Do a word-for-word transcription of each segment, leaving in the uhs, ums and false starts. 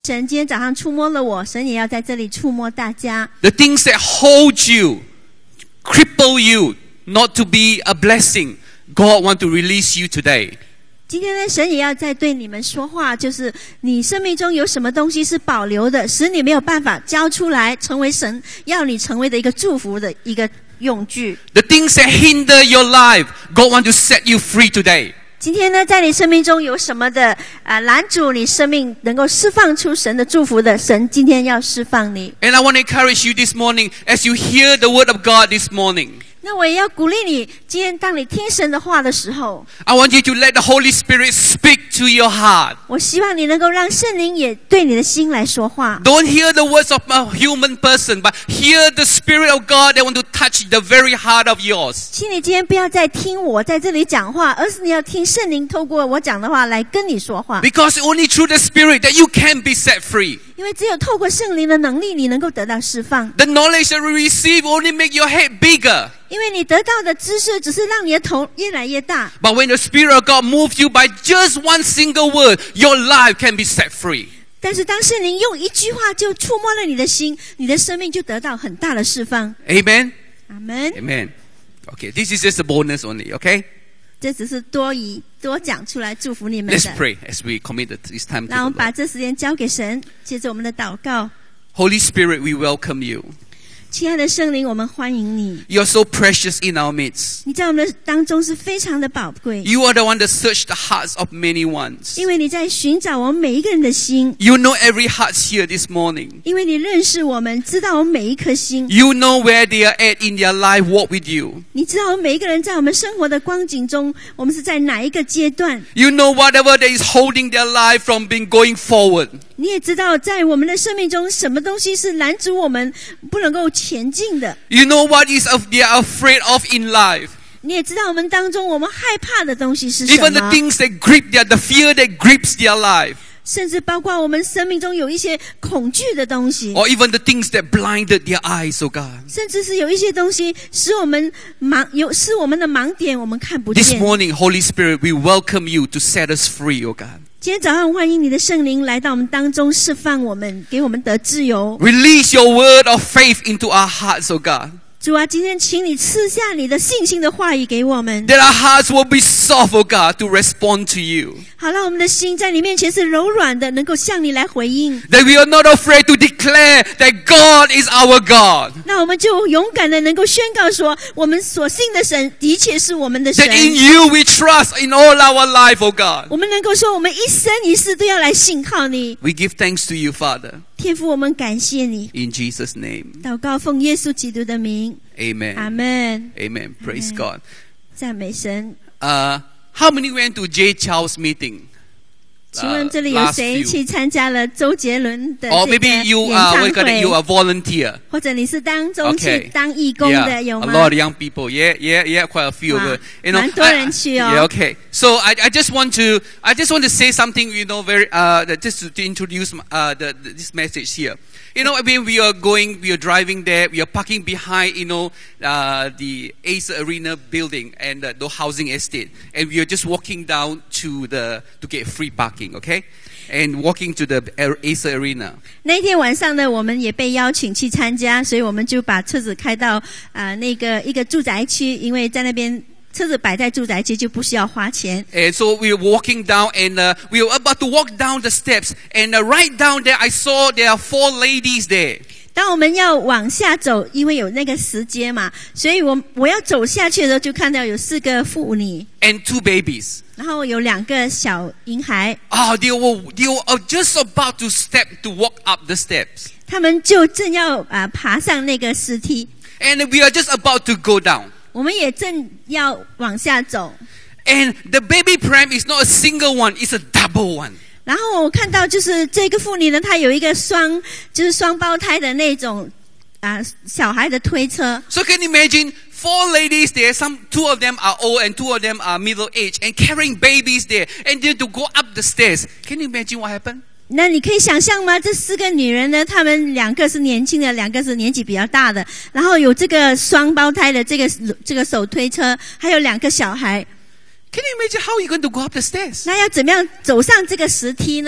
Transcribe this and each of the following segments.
神今天早上触摸了我，神也要在这里触摸大家。 The things that hold you, cripple you, not to be a blessing, God want to release you today. 今天呢，神也要在对你们说话，就是你生命中有什么东西是保留的，使你没有办法交出来，成为神要你成为的一个祝福的一个用具。 The things that hinder your life, God want to set you free today. 今天呢，在你生命中有什么的啊、呃、拦阻你生命能够释放出神的祝福的，神今天要释放你。 And I want to encourage you this morning as you hear the word of God this morning. 那我也要鼓励你，今天当你听神的话的时候， I want you to let the Holy Spirit speak to your heart. 我希望你能够让圣灵也对你的心来说话。 Don't hear the words of a human person, but hear the Spirit of God that want to touch the very heart of yours. 请你今天不要再听我在这里讲话，而是你要听圣灵透过我讲的话来跟你说话。 Because only through the Spirit that you can be set free. 因为只有透过圣灵的能力，你能够得到释放。 The knowledge that we receive only make your head bigger. 因为你得到的知识只是让你的头越来越大。 But when the Spirit of God moves you by just one single word, your life can be set free. 但是当圣灵用一句话就触摸了你的心，你的生命就得到很大的释放。 Amen? 阿们。 Amen. Okay, this is just a bonus only, okay? 这只是多疑多讲出来祝福你们 Let's 的。 pray as we commit this time to 那我 the 们把 Lord. 这时间交给神，接着我们的祷告。 Holy Spirit, we welcome you. 亲爱的圣灵，我们欢迎你。 You're so precious in our midst. 你在我们的当中是非常的宝贵， You are the one that searched the hearts of many ones. 因为你在寻找我们每一个人的心， You know every heart here this morning. 因为你认识我们，知道我们每一颗心， You know where they are at in their life walk with you. 你知道我们每一个人在我们生活的光景中，我们是在哪一个阶段， You know whatever that is holding their life from being going forward. 你也知道在我们的生命中什么东西是拦阻我们不能够前进的， You know what is of they are afraid of in life. 你也知道我们当中我们害怕的东西是什 Even the 么， things that grip their, the fear that grips their life. 甚至包括我们生命中有一些恐惧的东西， Or even the things that blinded their eyes, oh God. 甚至是有一些东西使我们盲有是我们的盲点，我们看不 This 见。 morning, Holy Spirit, we welcome you to set us free, oh God. 今天早上欢迎你的圣灵来到我们当中，释放我们，给我们得自由。 Release your word of faith into our hearts, oh God. 主啊，今天请你赐下你的信心的话语给我们， That our hearts will be soft, oh God, to respond to you. 好让我们的心在你面前是柔软的，能够向你来回应。 That we are not afraid to declare that God is our God. 那我们就勇敢的能够宣告说，我们所信的神的确是我们的神。 That in you we trust in all our life, oh God. 我们能够说，我们一生一世都要来信靠你。 We give thanks to you, Father. 天父，我们感谢你。 In Jesus' name. 祷告奉耶稣基督的名， Amen. 阿们。 Amen. Praise Amen. God. 赞美神。 Uh, how many went to J. Charles' meeting? 请问这里有 last 谁 few. 去参加了周杰伦的 Or 这个 maybe you 演 are, 唱 what you call it, you 会？ are volunteer. 或者你是当中去 Okay. 当义工的 Yeah, 有 a 吗？ lot of young people. Yeah, yeah, yeah, quite a few of Wow. them. You know, 蛮多 I- 人去哦。 yeah, okay. So I, I just want to, I just want to say something, you know, very, uh, that just to, to introduce uh, the, the, this message here. You know, when we are going, we are driving there, we are parking behind, you know, uh, the Ace Arena building and uh, the housing estate, and we are just walking down to the to get free parking, okay? And walking to the Ace Arena. 那天晚上呢，我们也被邀请去参加，所以我们就把车子开到啊、呃、那个一个住宅区，因为在那边车子摆在住宅区就不需要花钱。 And so we were walking down, and uh, we were about to walk down the steps, and uh, right down there, I saw there are four ladies there. 当我们要往下走，因为有那个石阶嘛，所以我我要走下去的时候，就看到有四个妇女， And two babies. 然后有两个小婴孩， Oh, they were they were just about to step to walk up the steps, 他们就正要啊、呃、爬上那个石梯， and we are just about to go down. 我们也正要往下走。 And the baby pram is not a single one; it's a double one. 然后我看到就是这个妇女呢，她有一个双就是双胞胎的那种啊、呃、小孩的推车。 So can you imagine four ladies there? Some two of them are old, and two of them are middle aged, and carrying babies there, and then to go up the stairs. Can you imagine what happened? 那你可以想象吗？这四个女人呢，她们两个是年轻的，两个是年纪比较大的，然后有这个双胞胎的这个这个手推车，还有两个小孩。 Can you imagine how you're going to go up the stairs? 那要怎么样走上这个石梯呢？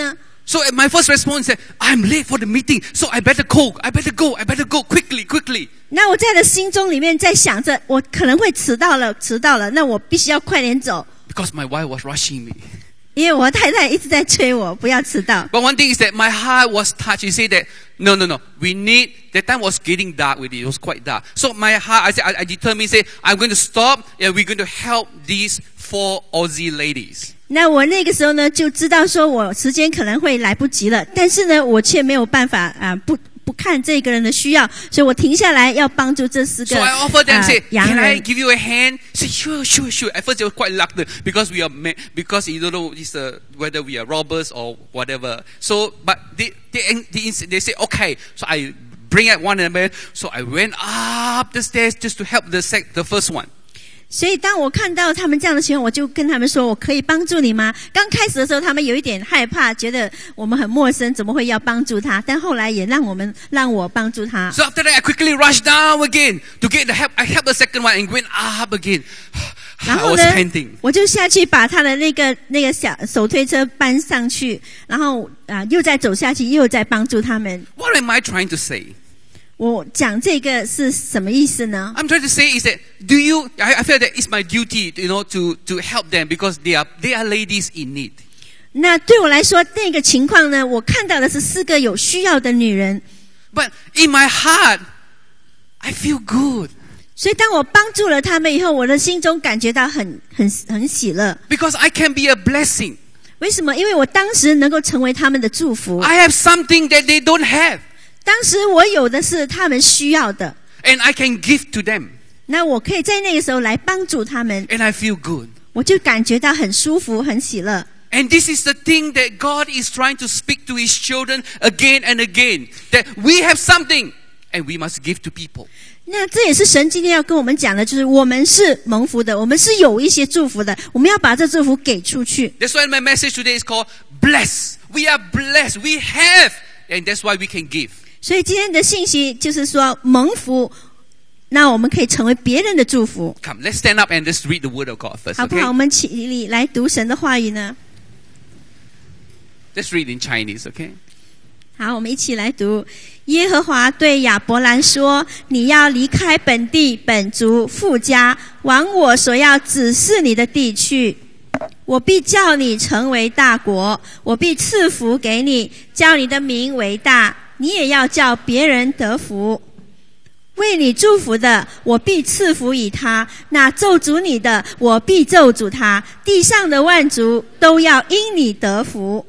So my first response is, I'm late for the meeting, so I better go, I better go, I better go quickly, quickly. 那我在的心中里面在想着，我可能会迟到了，迟到了，那我必须要快点走。 Because my wife was rushing me. 因为我太太一直在催我不要迟到。 But one thing is that my heart was touched. He said that, no, no, no, we need, that time was getting dark with it. It was quite dark. So my heart, I said, I, I determined, say, I'm going to stop and we're going to help these four Aussie ladies. 那我那个时候呢，就知道说我时间可能会来不及了，但是呢，我却没有办法啊，不不看这个人的需要，所以我停下来要帮助这四个 So I offered them, 啊 say, 洋 can I 人。 give you a hand? Say, sure, sure, sure. At first they were quite reluctant because we are, ma- because you don't know this, uh, whether we are robbers or whatever. So, but they, they, they, they say, okay. So I bring out one of them. So I went up the stairs just to help the sec, the first one. 所以当我看到他们这样的情况，我就跟他们说：“我可以帮助你吗？”刚开始的时候，他们有一点害怕，觉得我们很陌生，怎么会要帮助他？但后来也让我们让我帮助他。 So after that, I quickly rushed down again to get the help. I helped the second one and went up again. 然 I 后 was 呢 panting. 我就下去把他的那个那个小手推车搬上去，然后啊、又再走下去，又再帮助他们。 What am I trying to say? 我讲这个是什么意思呢？ I'm trying to say is that do you? I, I feel that it's my duty, you know, to to help them because they are they are ladies in need. 那对我来说，那个情况呢，我看到的是四个有需要的女人。 But in my heart, I feel good 所以当我帮助了他们以后，我的心中感觉到很很很喜乐。 because I can be a blessing. 为什么？因为我当时能够成为他们的祝福。 I have something that they don't have, 当时我有的是他们需要的， and I can give to them, 那我可以在那个时候来帮助他们， and I feel good. 我就感觉到很舒服、很喜乐。 And this is the thing that God is trying to speak to His children again and again. That we have something, and we must give to people. 那这也是神今天要跟我们讲的，就是我们是蒙福的，我们是有一些祝福的，我们要把这祝福给出去。 That's why my message today is called blessed. We are blessed. We have, and that's why we can give. 所以今天的信息就是说蒙福，那我们可以成为别人的祝福， Come, let's stand up and let's read the Word of God first. 好不好？ Okay? 我们起立来读神的话语呢。 Let's read in Chinese. Okay? 好，我们一起来读。耶和华对亚伯兰说：“你要离开本地、本族、父家，往我所要指示你的地去。我必叫你成为大国，我必赐福给你，叫你的名为大，你也要叫别人得福。为你祝福的，我必赐福以他；那咒诅你的，我必咒诅他。地上的万族都要因你得福。”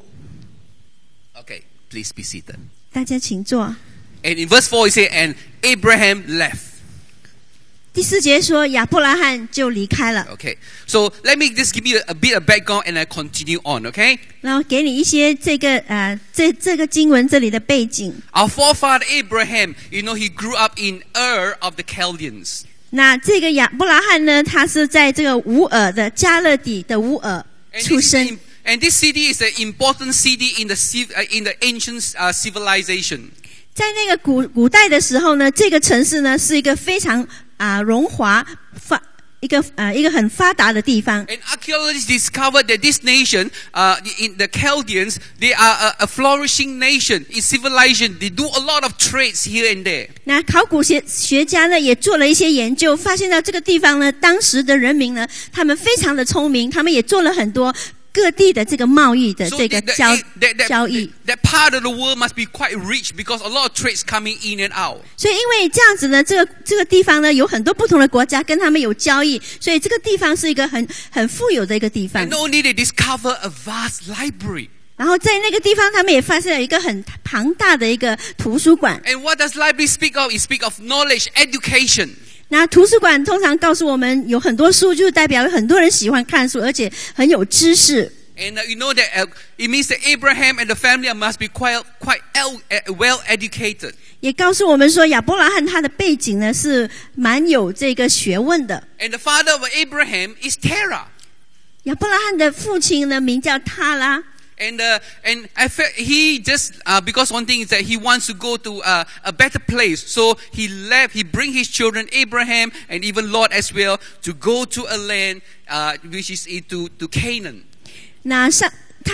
Okay, please be seated. 大家请坐。 And in verse four, it says, and Abraham left. 第四节说亚伯拉罕就离开了。 Okay, so let me just give you a, a bit of background and I continue on, okay? 然后给你一些这个呃这这个经文这里的背景。 Our forefather Abraham, you know, he grew up in Ur of the Chaldeans. 那这个亚伯拉罕呢，他是在这个乌尔的加勒底的乌尔 And 出 this, is 生。 the, and this city is an important city in the civ- uh, in the ancient uh, civilization. 在那个古古代的时候呢，这个城市呢是一个非常啊、荣华发一个呃一个很发达的地方。 And archaeologists discovered that this nation, uh, in the Chaldeans, they are a, a flourishing nation in civilization. They do a lot of trades here and there. 那考古学学家呢也做了一些研究，发现到这个地方呢，当时的人民呢，他们非常的聪明，他们也做了很多各地的这个贸易的 So 这个 that, 交 that, that, 交易。 that part of the world must be quite rich because a lot of trades coming in and out. 所以因为这样子呢，这个这个地方呢有很多不同的国家跟他们有交易，所以这个地方是一个很很富有的一个地方 And。not only they discover a vast library. 然后在那个地方，他们也发现了一个很庞大的一个图书馆。 And what does library speak of? It speak of knowledge, education. 那图书馆通常告诉我们，有很多书，就代表有很多人喜欢看书，而且很有知识。 And uh, you know that uh, it means that Abraham and the family must be quite quite el- uh, well educated. 也告诉我们说，亚伯拉罕他的背景呢是蛮有这个学问的。 And the father of Abraham is Terah. 亚伯拉罕的父亲呢名叫他拉。 And uh, and I felt he just uh, because one thing is that he wants to go to uh, a better place, so he left. He bring his children Abraham and even Lot as well to go to a land uh, which is into to Canaan. 那上他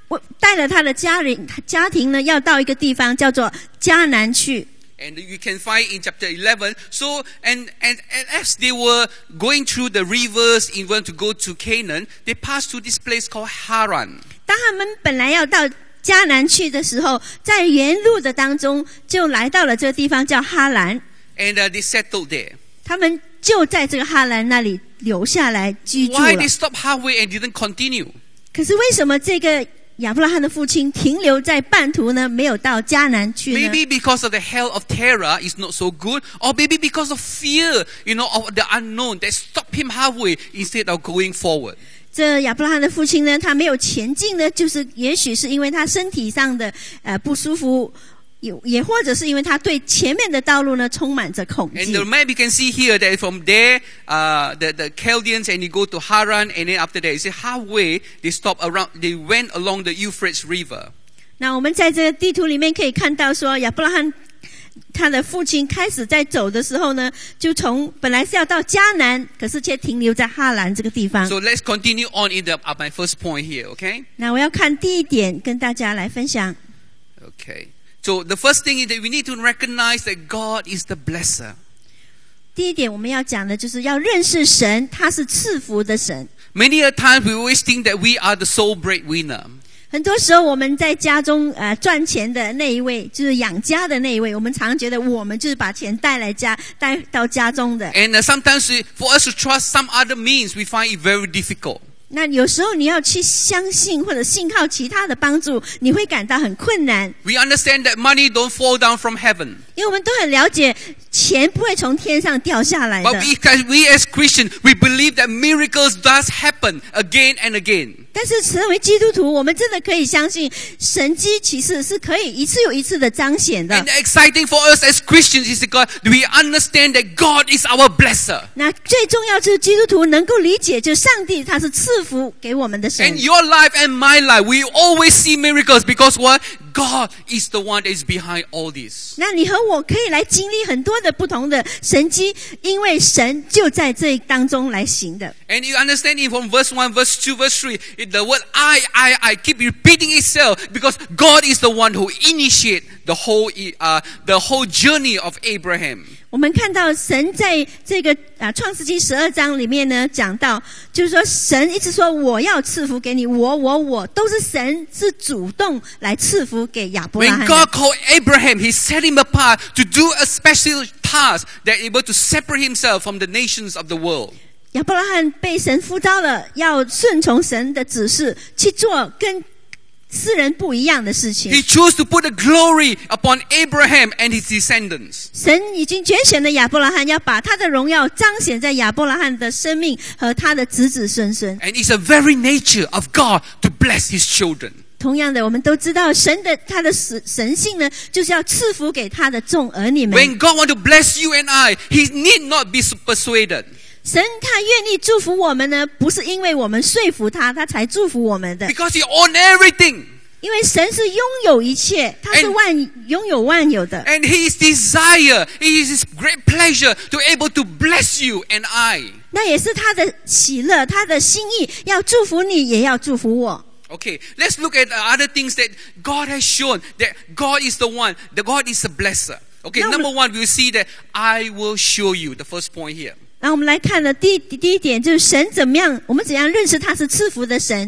带了他的家人家庭呢，要到一个地方叫做迦南去。 And you can find in chapter eleven. So, and, and, and as they were going through the rivers in order to go to Canaan, they passed through this place called Haran. 当他们本来要到迦南去的时候，在沿路的当中就来到了这个地方叫哈兰。 And uh, they settled there. 他们就在这个哈兰那里留下来居住了。 Why they stopped halfway and didn't continue? 可是为什么这个亚伯拉罕的父亲停留在半途呢？没有到迦南去呢？ Maybe because of the hell of Terah is not so good, or maybe because of fear, you know, of the unknown that stopped him halfway instead of going forward. 这亚伯拉罕的父亲呢，他没有前进呢，就是也许是因为他身体上的呃不舒服，也也或者是因为他对前面的道路呢充满着恐 And 惧。 the map you can see here that from there, uh, the, the Chaldeans and you go to Haran, and then after that, you see halfway they stop around, they went along the Euphrates River. 那我们在这个地图里面可以看到说，亚伯拉罕他的父亲开始在走的时候呢，就从本来是要到迦南，可是却停留在哈兰这个地方。 So let's continue on in the, uh, my first point here, okay? 那我要看第一点，跟大家来分享。 Okay. So the first thing is that we need to recognize that God is the blesser. 第一点我们要讲的就是要认识神，他是赐福的神。 Many a times we always think that we are the sole breadwinner. 很多时候我们在家中呃赚钱的那一位，就是养家的那一位，我们常常觉得我们就是把钱带来家带到家中的。 And uh, sometimes we, for us to trust some other means, we find it very difficult. 那有时候你要去相信或者信靠其他的帮助，你会感到很困难。 We understand that money don't fall down from heaven. 因为我们都很了解，钱不会从天上掉下来的。 But we, we as Christians, we believe that miracles does happen again and again. 但是成为基督徒，我们真的可以相信神迹奇事是可以一次又一次的彰显的。 And the exciting for us as Christians is that we understand that God is our blesser. 那最重要就是基督徒能够理解，就是上帝他是赐福给我们的神。 And your life and my life, we always see miracles because what? God is the one that is behind all this. 那你和我可以来经历很多的不同的神迹，因为神就在这当中来行的。 And you understand it from verse one, verse two, verse three. It, the word I, I, I keep repeating itself because God is the one who initiated the whole, uh, the whole journey of Abraham. 我们看到神在这个啊创世纪十二章里面呢讲到，就是说神一直说我要赐福给你，我我我都是神是主动来赐福给亚伯拉 When 罕 God 的。 called Abraham, He set him apart to do a special task that able to separate himself from the nations of the world. 亚伯拉罕被神呼召了，要顺从神的指示去做跟世人不一样的事情。 He chose to put the glory upon Abraham and his descendants. 神已经拣选了亚伯拉罕，要把他的荣耀彰显在亚伯拉罕的生命和他的子子孙孙。 And it's a very nature of God to bless His children. 同样的，我们都知道神的他的神神性呢，就是要赐福给他的众儿女们。 When God wants to bless you and I, He need not be persuaded. 神他愿意祝福我们呢，不是因为我们说服他，他才祝福我们的。 Because He owns everything. 因为神是拥有一切，他是万拥有万有的。 And His desire, it is His great pleasure to able to bless you and I. 那也是他的喜乐，他的心意，要祝福你，也要祝福我。 Okay, let's look at other things that God has shown, that God is the one, that God is a blesser. Okay, Now, number one, we'll see that I will show you, the first point here. 然后我们来看的第第一点就是神怎么样，我们怎样认识他是赐福的神。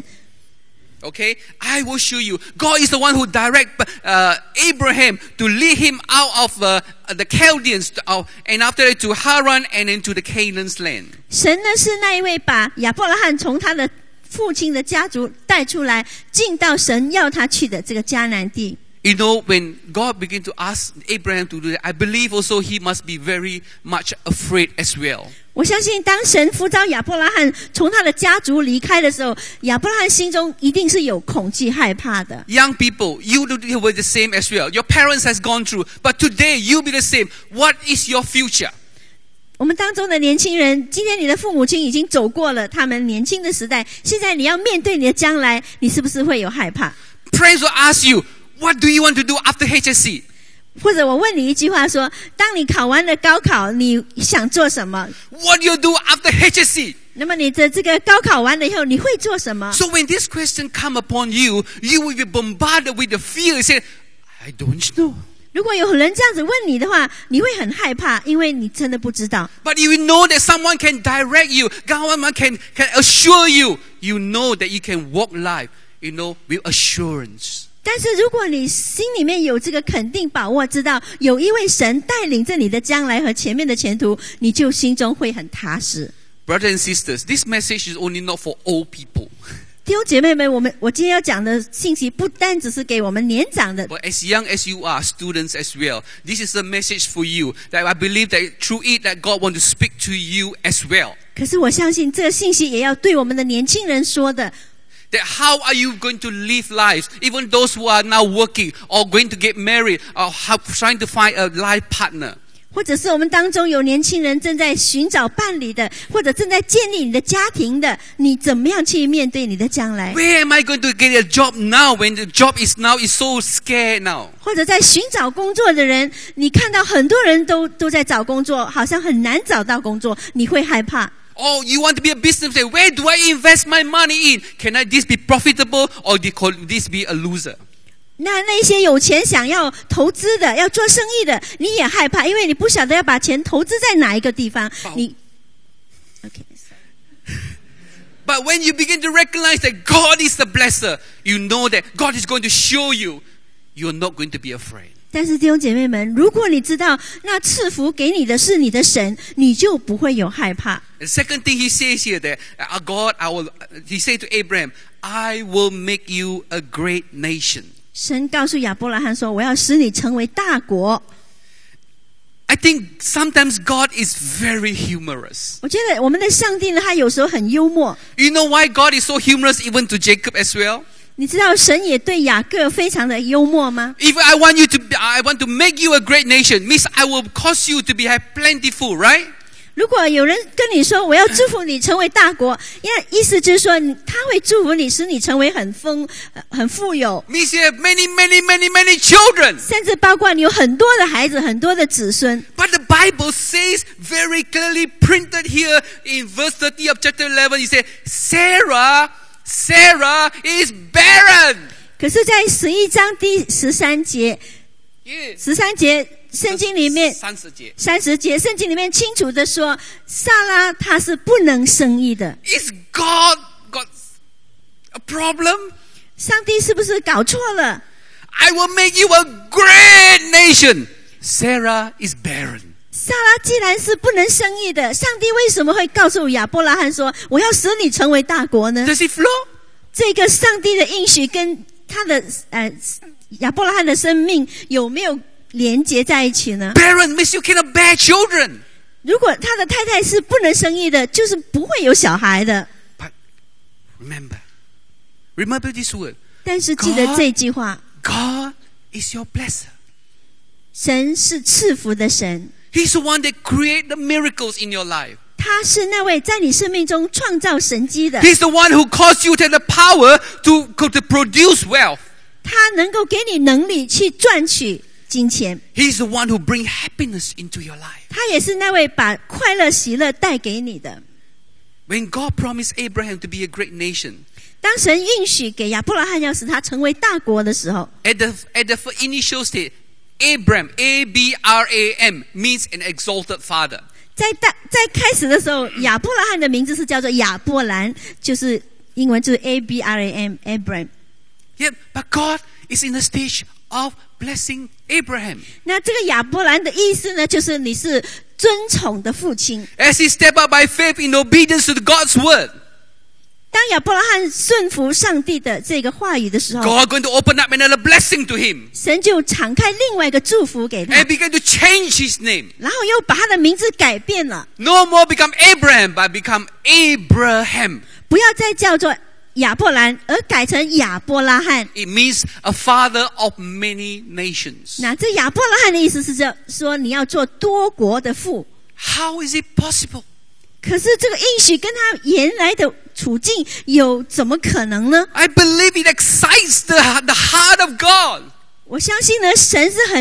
Okay, I will show you. God is the one who direct uh, Abraham to lead him out of uh, the Chaldeans to, uh, and after that to Haran and into the Canaan's land. 神呢是那一位把亚伯拉罕从他的父亲的家族带出来，进到神要他去的这个迦南地。 You know, when God began to ask Abraham to do that, I believe also he must be very much afraid as well. 我相信当神呼召亚伯拉罕从他的家族离开的时候，亚伯拉罕心中一定是有恐惧害怕的。 Young people, you were the same as well. Your parents has gone through, but today you be the same. What is your future? 我们当中的年轻人，今天你的父母亲已经走过了他们年轻的时代，现在你要面对你的将来，你是不是会有害怕？ Friends will ask you, what do you want to do after H S C? 或者我问你一句话说，当你考完了高考，你想做什么？ What do you do after H S C? 那么你的这个高考完了以后，你会做什么？ So when this question come upon you, you will be bombarded with the fear. You say, I don't know. 如果有人这样子问你的话，你会很害怕，因为你真的不知道。 But you know that someone can direct you, someone can, can assure you. You know that you can walk life, you know, with assurance. 但是如果你心里面有这个肯定把握，知道有一位神带领着你的将来和前面的前途，你就心中会很踏实。 Brothers and sisters, this message is only not for old people. 弟兄姐妹们，我们我今天要讲的信息不单只是给我们年长的， But as young as you are, students as well, this is a message for you. That I believe that through it, that God wants to speak to you as well. 可是我相信这个信息也要对我们的年轻人说的。 That how are you going to live lives, even those who are now working or going to get married or have, trying to find a life partner. 或者是我们当中有年轻人正在寻找伴侣的，或者正在建立你的家庭的，你怎么样去面对你的将来？ Where am I going to get a job now when the job is now is so scared now? 或者在寻找工作的人，你看到很多人都都在找工作，好像很难找到工作，你会害怕。 Oh, you want to be a businessman? Where do I invest my money in? Can I this be profitable or could this be a loser? 那那些有钱想要投资的、要做生意的，你也害怕，因为你不晓得要把钱投资在哪一个地方。你 ，OK。 But when you begin to recognize that God is the blesser, you know that God is going to show you, you're not going to be afraid. 但是弟兄姐妹们，如果你知道那赐福给你的是你的神，你就不会有害怕。 The second thing he says here that uh, God, I will, he said to Abraham, I will make you a great nation. 神告诉亚伯拉罕说：“我要使你成为大国。” I think sometimes God is very humorous. 我觉得我们的上帝呢，他有时候很幽默。 You know why God is so humorous even to Jacob as well? 你知道神也对雅各非常的幽默吗？ If I want you to, I want to make you a great nation, means I will cause you to be have plentiful, right? 如果有人跟你说我要祝福你成为大国，因为意思就是说他会祝福你，使你成为很丰、很富有， Means you have many, many, many, many children. 甚至包括你有很多的孩子、很多的子孙。 But the Bible says very clearly printed here in verse thirty of chapter eleven, it says, Sarah, Sarah is barren. 可是，在十一章第十三节， Yeah. 十三节圣经里面。 三十节。 三十节，圣经里面清楚的说，撒拉她是不能生育的。 Is God got a problem? 上帝是不是搞错了？ I will make you a great nation. Sarah is barren. 撒拉既然是不能生育的，上帝为什么会告诉亚伯拉罕说，我要使你成为大国呢？ Does it flow? 这个上帝的应许跟他的呃亚伯拉罕的生命有没有连接在一起呢？ Barren means you cannot bear children. 如果他的太太是不能生育的，就是不会有小孩的。 But remember, remember this word. 但是记得这句话， God is your blesser. 神是赐福的神， He's the one that create the miracles in your life. 他是那位在你生命中创造神迹的， He's the one who caused you to have the power to, to produce wealth. 他能够给你能力去赚取金钱， He's the one who brings happiness into your life. 他也是那位把快乐喜乐带给你的。 When God promised Abraham to be a great nation, 当神允许给亚伯拉罕要使他成为大国的时候， at the, at the initial stage, Abram, A B R A M, means an exalted father. 在大在开始的时候，亚伯拉罕的名字是叫做亚伯兰，就是英文就是 A B R A M，Abram。 Yeah, but God is in the stage of blessing Abraham. 那这个亚伯兰的意思呢，就是你是尊崇的父亲。 As he stepped up by faith in obedience to God's word, 当亚伯拉罕顺服上帝的这个话语的时候， God going to open up another blessing to him 神就敞开另外一个祝福给他， and began to change his name. 然后又把他的名字改变了， No more become Abraham, but become Abraham. 不要再叫做亚伯兰，而改成亚伯拉罕。 It means a father of many nations. 那这亚伯拉罕的意思是这说你要做多国的父。 How is it possible? 可是这个应许跟他原来的处境有怎么可能呢？ I believe it excites the, the heart of God. 我相信呢，神是很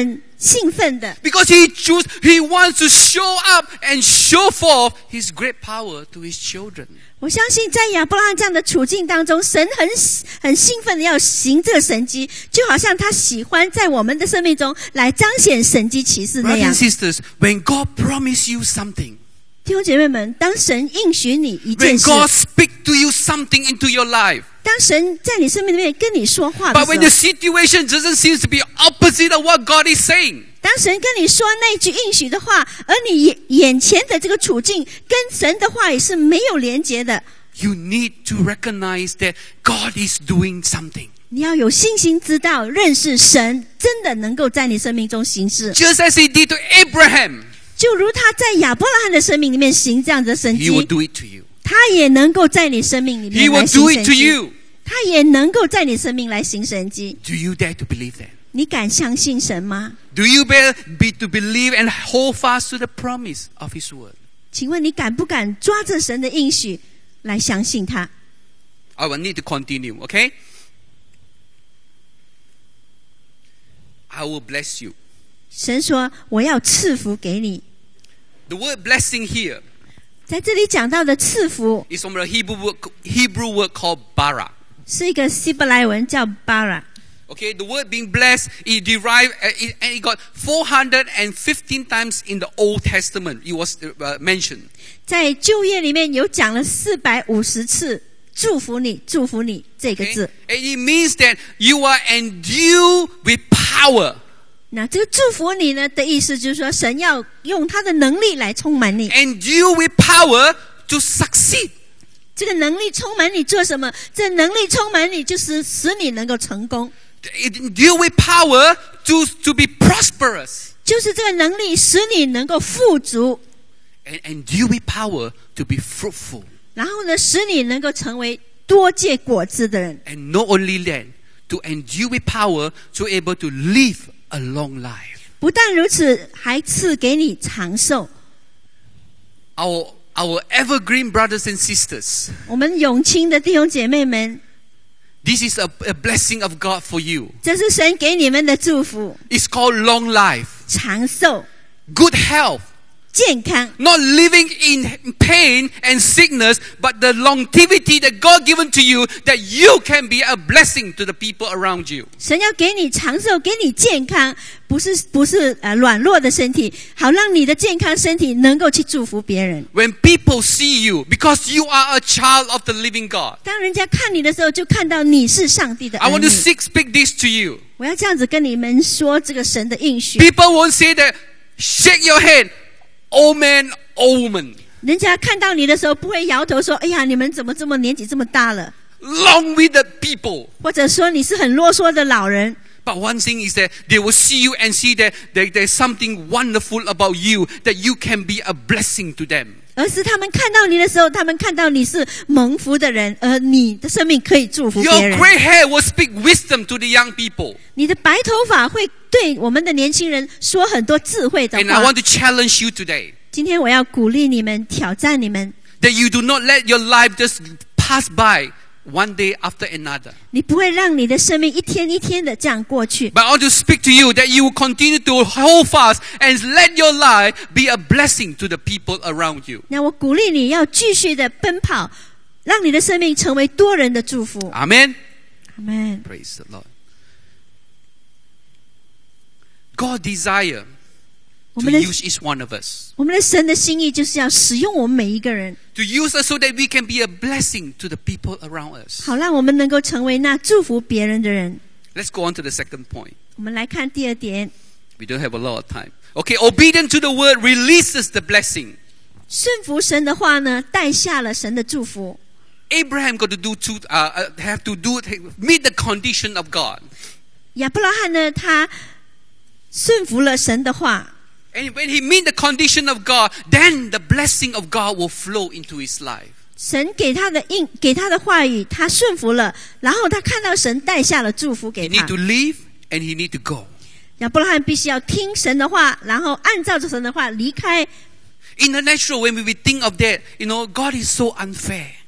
兴奋的， Because he choose, he wants to show up and show forth his great power to his children. 我相信在亚伯拉罕这样的处境当中，神很很兴奋的要行这个神迹，就好像他喜欢在我们的生命中来彰显神迹奇事那 Brothers 样。 and sisters, when God promised you something, 弟兄姐妹们，当神应许你一件 when 事， God speak to you something into your life, 当神在你生命里面跟你说话的 but 时 when the 候， situation doesn't seem to be opposite of what God is saying, 当神跟你说那句应许的话，而你眼眼前的这个处境跟神的话语是没有连结的， you need to recognize that God is doing something. 你要有信心知道认识神真的能够在你生命中行事， Just as he did to Abraham, 就如他在亚伯拉罕的生命里面行这样的神 he will 迹， do it to you. 他也能够在你生命里 He 面来 will 行 do 神 it to 迹， you. 他也能够在你生命来行神迹。 Do you dare to believe that? 你敢相信神吗？ Do you bear be to believe and hold fast to the promise of his word? 请问你敢不敢抓着神的应许来相信他？ I will need to continue, okay? I will bless you. 神说我要赐福给你。 The word blessing here 在这里讲到的赐福 is from a Hebrew word, Hebrew word called bara. 是一个希伯来文叫 bara。 Okay, the word being blessed, it derived, uh, it, and it got four hundred fifteen times in the Old Testament. It was uh, mentioned. 在旧约里面有讲了四百五十次祝福你祝福你这个 Okay? 字。 And it means that you are endued with power. 那这个祝福你呢的意思就是说，神要用他的能力来充满你， Endued with power to succeed. 这个能力充满你做什么？这能力充满你就是使你能够成功， Endued with power to, to be prosperous. 就是这个能力使你能够富足， And endued with power to be fruitful. 然后呢，使你能够成为多结果子的人。 And not only that, to endure with power to be able to live a long life. 不但如此，还赐给你长寿。 Our, our evergreen brothers and sisters, 我们永亲的弟兄姐妹们， this is a, a blessing of God for you. 这是神给你们的祝福， It's called long life, 长寿、 good health, 健康， not living in pain and sickness, but the longevity that God given to you, that you can be a blessing to the people around you. 神要给你长寿，给你健康，不是不是呃软弱的身体，好让你的健康身体能够去祝福别人。 When people see you, because you are a child of the living God, 当人家看你的时候，就看到你是上帝的 I 儿 want 女 to。speak, speak this to you. 我要这样子跟你们说这个神的应许。 People won't say that, shake your head, old man, old woman. 人家看到你的时候，不会摇头说：“哎呀，你们怎么这么年纪这么大了？” Long with the people. 或者说你是很啰嗦的老人。 But one thing is that they will see you and see that there, there's something wonderful about you, that you can be a blessing to them. 而是他们看到你的时候，他们看到你是蒙福的人，而你的生命可以祝福别 Your 人。 gray hair will speak wisdom to the young people. 你的白头发会对我们的年轻人说很多智慧的 And I 话 want。to challenge you today 今天我要鼓励你们，挑战你们， that you do not let your life just pass by one day after another. 你不会让你的生命一天一天的这样过去。 But I want to speak to you that you will continue to hold fast and let your life be a blessing to the people around you. 那我鼓励你要继续的奔跑，让你的生命成为多人的祝福。 Amen. 阿们。 Praise the Lord. God desire 我 to 们的 use each one of us. 我们的神的心意就是要使用我们每一个人， To use us so that we can be a blessing to the people around us. 好让我们能够成为那祝福别人的人。 Let's go on to the second point. 我们来看第二点， We don't have a lot of time. Okay, obedience to the word releases the blessing. 顺服神的话呢，带下了神的祝福。 Abraham got to do two, uh, uh, have to do meet the condition of God. 亚伯拉罕呢，他顺服了神的话， And when he meet the condition of God, then the blessing of God will flow into his life. 神给他的应给他的话语，他顺服了，然后他看到神带下了祝福 He 给 need 他 to。leave and he need to go. 亚伯拉罕必须要听神的话，然后按照着神的话离开。 In the natural, when we think of that, you know, God is so unfair.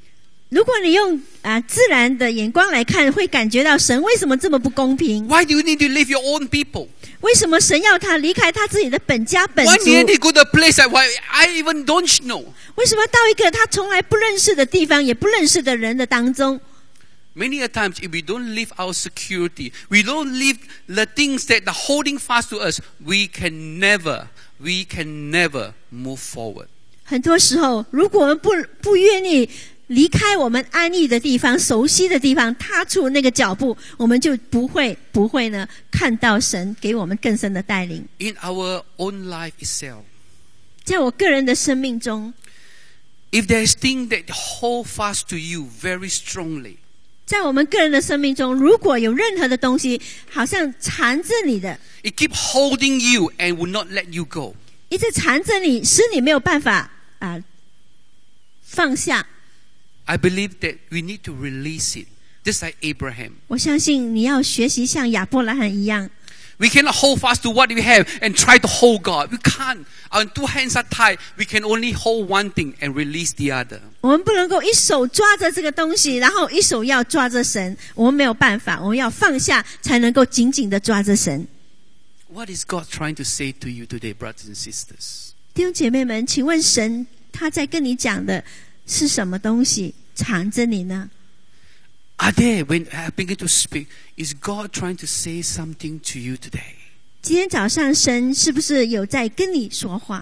如果你用啊自然的眼光来看，会感觉到神为什么这么不公平？ Why do you need to leave your own people? 为什么神要他离开他自己的本家本 Why 族？ did he go to a place that why I even don't know? 为什么到一个他从来不认识的地方，也不认识的人的当中？ Many a times, if we don't live our security, we don't live the things that are holding fast to us, we can never, we can never move forward. 很多时候，如果我们不不愿意离开我们安逸的地方、熟悉的地方，踏出那个脚步，我们就不会不会呢看到神给我们更深的带领。 In our own life itself, 在我个人的生命中， if there is things that hold fast to you very strongly, 在我们个人的生命中，如果有任何的东西好像缠着你的， it keep holding you and will not let you go. 一直缠着你，使你没有办法啊放下。 I believe that we need to release it, just like Abraham. 我相信你要学习像亚伯拉罕一样。 We cannot hold fast to what we have and try to hold God. We can't. Our two hands are tied. We can only hold one thing and release the other. 我们不能够一手抓着这个东西，然后一手要抓着神，我们没有办法，我们要放下，才能够紧紧的抓着神。 What is God trying to say to you today, brothers and sisters? 弟兄姐妹们，请问神他在跟你讲的是什么东西缠着你呢？ Are there, when I begin to speak, is God trying to say something to you today? 今天早上神是不是有在跟你说话？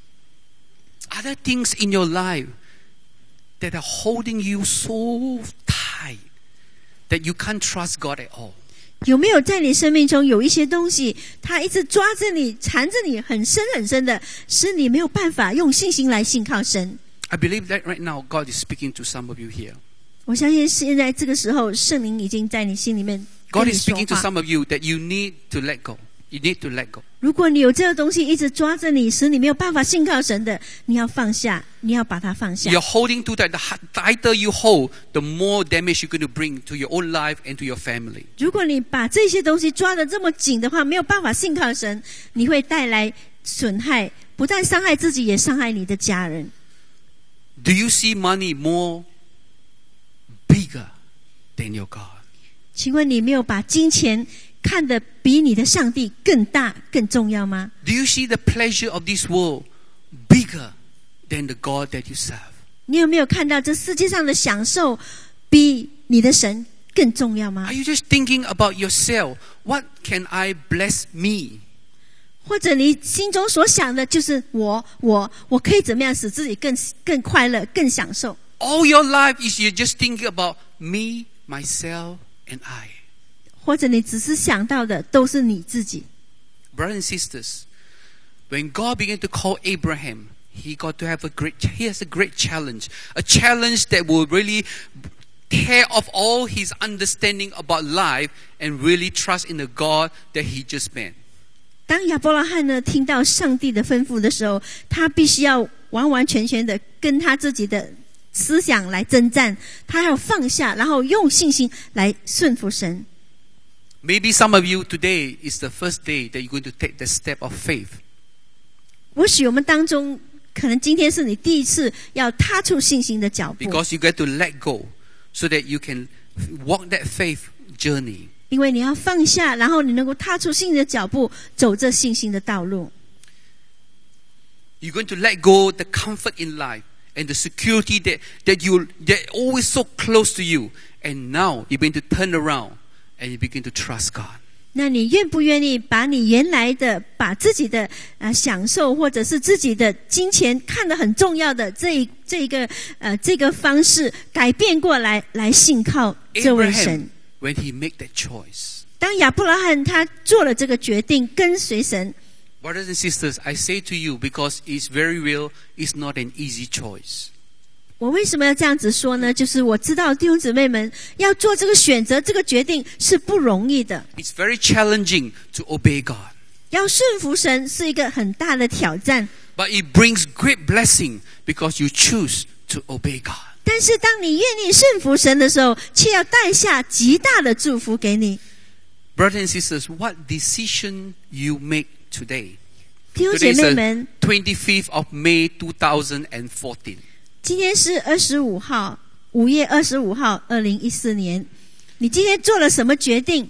Are there things in your life that are holding you so tight that you can't trust God at all? 有没有在你生命中有一些东西，它一直抓着你，缠着你，很深很深的，使你没有办法用信心来信靠神？ I believe that right now God is speaking to some of you here. 我相信现在这个时候，圣灵已经在你心里面跟 God 你 is 说 speaking to 话。 some of you that you need to let go. You need to let go. 如果你有这个东西一直抓着你，使你没有办法信靠神的，你要放下，你要把它放下。 You're holding to that. The tighter you hold, the more damage you're going to bring to your own life and to your family. 如果你把这些东西抓得这么紧的话，没有办法信靠神，你会带来损害，不但伤害自己，也伤害你的家人。 Do you see money more bigger than your God? 请问你没有把金钱看得比你的上帝更大、更重要吗？ Do you see the pleasure of this world bigger than the God that you serve? 你有没有看到这世界上的享受比你的神更重要吗 Are？ you just thinking about yourself? What can I bless me? 或者你心中所想的就是我，我，我可以怎么样使自己更更快乐、更享受？ All your life is you're just thinking about me, myself, and I. 或者你只是想到的都是你自己。 Brothers and sisters, when God began to call Abraham, he got to have a great, he has a great challenge. A challenge that will really tear off all his understanding about life and really trust in the God that he just met. 当亚伯拉罕呢听到上帝的吩咐的时候，他必须要完完全全的跟他自己的思想来征战，他要放下，然后用信心来顺服神。 Maybe some of you today is the first day that you're going to take the step of faith. 或许我们当中，可能今天是你第一次要踏出信心的脚步， Because you get to let go so that you can walk that faith journey. 因为你要放下，然后你能够踏出信心的脚步，走这信心的道路。 You're going to let go the comfort in life and the security that, that you that always so close to you. And now you're going to turn around and you begin to trust God. 那你愿不愿意把你原来的、把自己的呃享受或者是自己的金钱看得很重要的这一这一个呃这个方式改变过来，来信靠这位神？ When he made that choice. 当亚伯拉罕他做了这个决定，跟随神。 Brothers and sisters, I say to you because it's very real, it's not an easy choice. 我为什么要这样子说呢？就是我知道弟兄姊妹们要做这个选择、这个决定是不容易的。 It's very challenging to obey God. 要顺服神是一个很大的挑战， But it brings great blessing because you choose to obey God. 但是当你愿意顺服神的时候，却要带下极大的祝福给你。 Brothers and sisters, what decision you make today? 弟兄姐 Today 妹 is 们， the twenty-fifth of May two thousand fourteen. 今天是二十五号， 五月二十五号，二零一四年，你今天做了什么决定？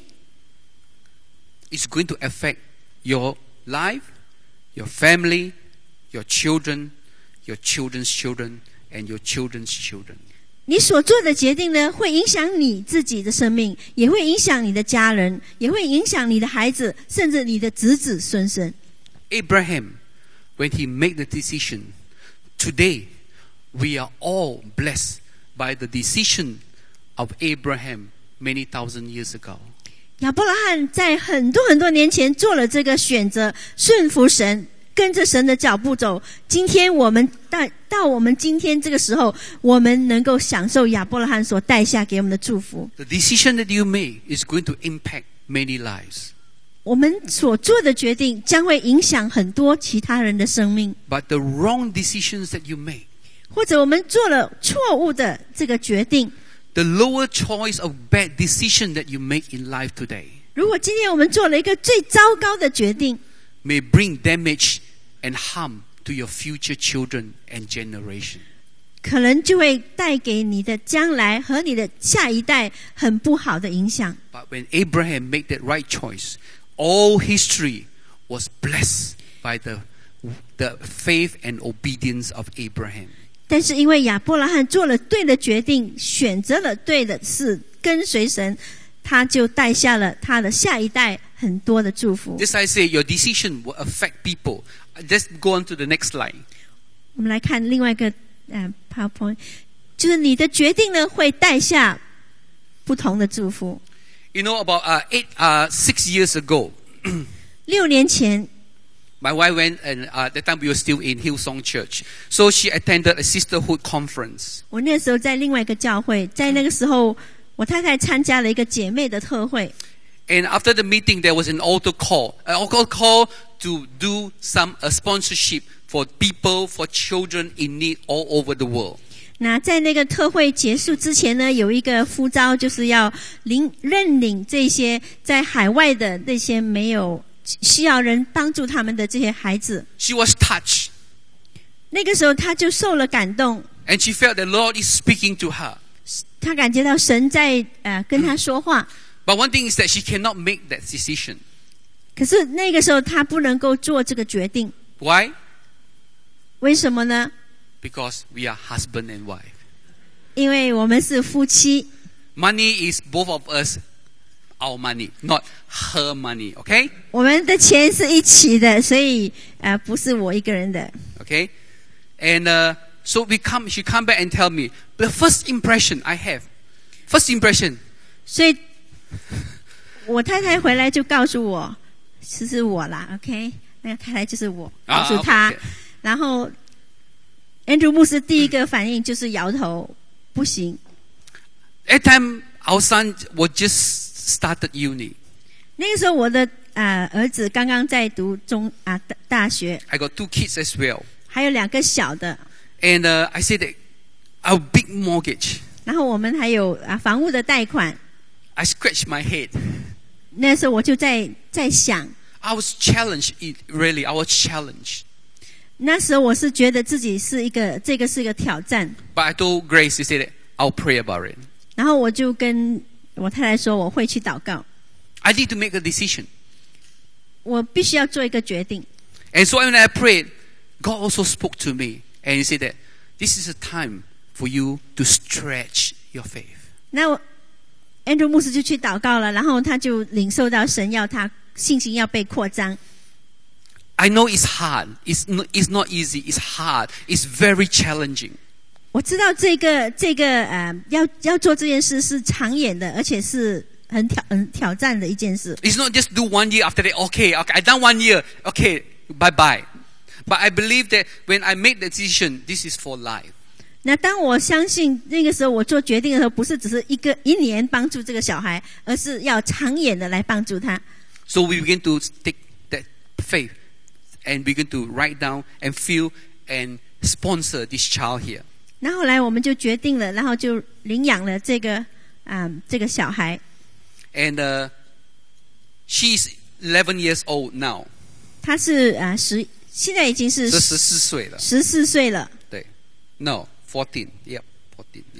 It's going to affect your life, your family, your children, your children's children, and your children's children. 你所做的决定呢，会影响你自己的生命，也会影响你的家人，也会影响你的孩子，甚至你的子子孙孙。 Abraham, when he made the decision, today we are all blessed by the decision of Abraham many thousand years ago. 亚伯拉罕在很多很多年前做了这个选择，顺服神，跟着神的脚步走。今天我们到到我们今天这个时候，我们能够享受亚伯拉罕所带下给我们的祝福。 The decision that you make is going to impact many lives. 我们所做的决定将会影响很多其他人的生命， But the wrong decisions that you make, 或者我们做了错误的这个决定。 the lower choice of bad decision that you make in life today, 如果今天我们做了一个最糟糕的决定， may bring damage and harm to your future children and generation. 可能就会带给你的将来和你的下一代很不好的影响。 But when Abraham made that right choice, all history was blessed by the, the faith and obedience of Abraham. 但是因为亚伯拉罕做了对的决定，选择了对的事，跟随神，他就带下了他的下一代很多的祝福。 This I say, your decision will affect people. Let's go on to the next slide. 我们来看另外一个呃 PowerPoint， 就是你的决定呢会带下不同的祝福。 You know, about uh, eight, uh, six years ago, 六年前， my wife went, and uh, at that time we were still in Hillsong Church. So she attended a sisterhood conference. 我那时候在另外一个教会，在那个时候，我太太参加了一个姐妹的特会。 And after the meeting, there was an altar call, an altar call to do some uh, sponsorship for people, for children in need all over the world. 那在那个特会结束之前呢，有一个呼召，就是要领认领这些在海外的那些没有需要人帮助他们的这些孩子。 She was touched, 那个时候，她就受了感动， and she felt the Lord is speaking to her. 她感觉到神在呃跟她说话。 But one thing is that she cannot make that decision. 可是那个时候，她不能够做这个决定， Why? 为什么呢？ Because we are husband and wife. 因为我们是夫妻， Money is both of us, our money, not her money. Okay? 我们的钱是一起的，所以呃不是我一个人的。 Okay? And uh, so we come. She come back and tell me the first impression I have. First impression. 所以，我太太回来就告诉我，是是我啦 ，OK， 那个太太就是我，告诉她， 啊 okay, okay. 然后 Andrew 牧师第一个反应就是摇头，不行。 At that time, our son was just started uni. 那个时候我的呃儿子刚刚在读中啊大大学， I got two kids as well. 还有两个小的， And uh, I said that our big mortgage. 然后我们还有啊房屋的贷款。 I scratched my head. 那时候我就在在想， I was challenged. It, really, I was challenged. 那时候我是觉得自己是一个这个是一个挑战， But I told Grace, she said, I'll pray about it. 然后我就跟我太太说我会去祷告， I need to make a decision. 我必须要做一个决定。 And so when I prayed, God also spoke to me. And He said that this is a time for you to stretch your faith. 那我 Andrew 牧师就去祷告了，然后他就领受到神要他信心要被扩张。 I know it's hard. It's not, it's not easy. It's hard. It's very challenging. 我知道这个这个呃要要做这件事是长远的，而且是很挑很挑战的一件事。 It's not just do one year after that. Okay, okay, I done one year. Okay, bye bye. But I believe that when I make the decision, this is for life. 那当我相信那个时候我做决定的时候，不是只是一个一年帮助这个小孩，而是要长远的来帮助他。 So we begin to take that faith and begin to write down and feel and sponsor this child here. 那后来我们就决定了，然后就领养了这个啊、嗯、这个小孩。 And uh, she's eleven years old now. 他是啊十，现在已经是十四岁了。 十四岁了。 对 No, fourteen. Yep, fourteen. Yep.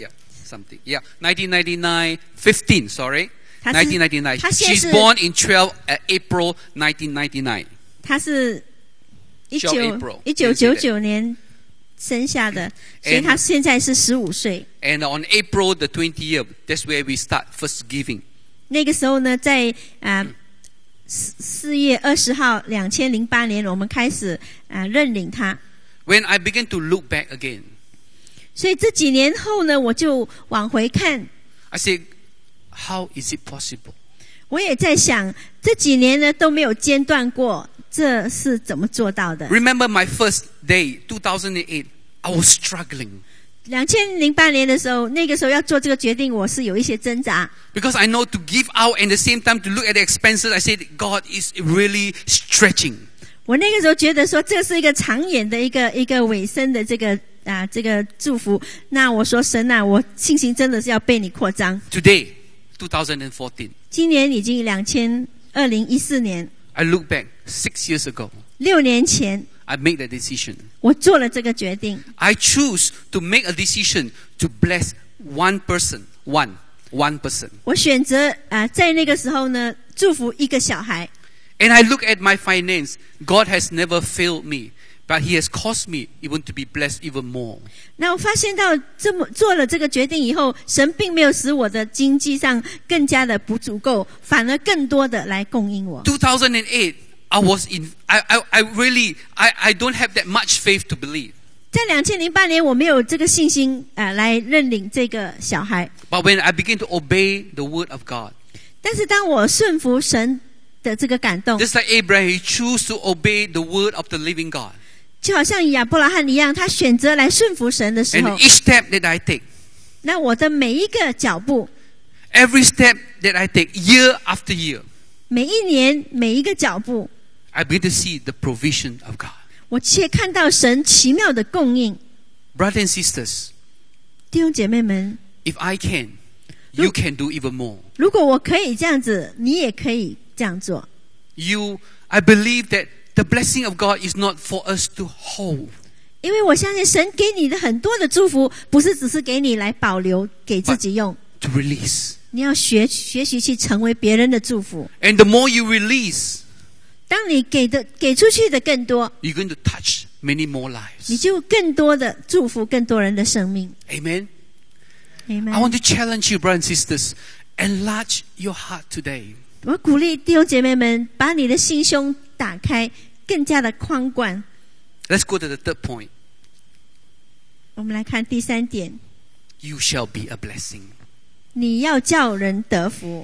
something. Yeah, nineteen ninety-nine, fifteen, sorry. 他是 nineteen ninety-nine. 他现在 She's 是 born in twelve uh, April nineteen ninety-nine. 他是一九 April 一九九九年生下的，所以他现在是十五岁。 And on April the twentieth, that's where we start first giving. 那个时候呢，在啊四四月二十号，两千零八年，我们开始啊认领他。 When I began to look back again, 所以这几年后呢，我就往回看， I said, how is it possible? 我也在想，这几年呢都没有间断过，这是怎么做到的？ Remember my first day, two thousand eight, I was struggling. 两千零八年的时候，那个时候要做这个决定，我是有一些挣扎。 Because I know to give out and at the same time to look at the expenses, I said, God is really stretching. 我那个时候觉得说，这是一个长远的一个一个尾声的这个啊这个祝福。那我说神啊，我信心真的是要被你扩张。 Today, twenty fourteen, 今年已经两千二零一四年， I look back six years ago. 六年前 I made that decision. 我做了这个决定。 I choose to make a decision to bless one person, one, one person. 我选择啊、呃，在那个时候呢，祝福一个小孩。 And I look at my finance. God has never failed me, but He has caused me even to be blessed even more. 那我发现到这么做了这个决定以后，神并没有使我的经济上更加的不足够，反而更多的来供应我。 two thousand eight, I was in. I, I, I really. I, I don't have that much faith to believe. 在两千零八年，我没有这个信心啊、呃，来认领这个小孩。 But when I began to obey the word of God, 但是当我顺服神的这个感动， just like Abraham, he chose to obey the word of the living God. 就好像亚伯拉罕一样，他选择来顺服神的时 And 候， each step that I take, 那我的每一个脚步， every step that I take, year after year, 每一年每一个脚步， I begin to see the provision of God. 我却看到神奇妙的供应。 Brothers and sisters, 弟兄姐妹们， if I can, you can do even more. 如果我可以这样子，你也可以这样做。 You, I believe that the blessing of God is not for us to hold. 因为我相信神给你的很多的祝福，不是只是给你来保留给自己用， To release. 你要学学习去成为别人的祝福。 And the more you release, 当你给的给出去的更多， you're going to touch many more 你 lives. 就更多的祝福更多人的生命。 Amen. Amen. I want to challenge you, brothers and sisters, enlarge your heart today. 我鼓励弟兄姐妹们，把你的心胸打开，更加的宽广。 Let's go to the third point. 我们来看第三点， You shall be a blessing. 你要叫人得福。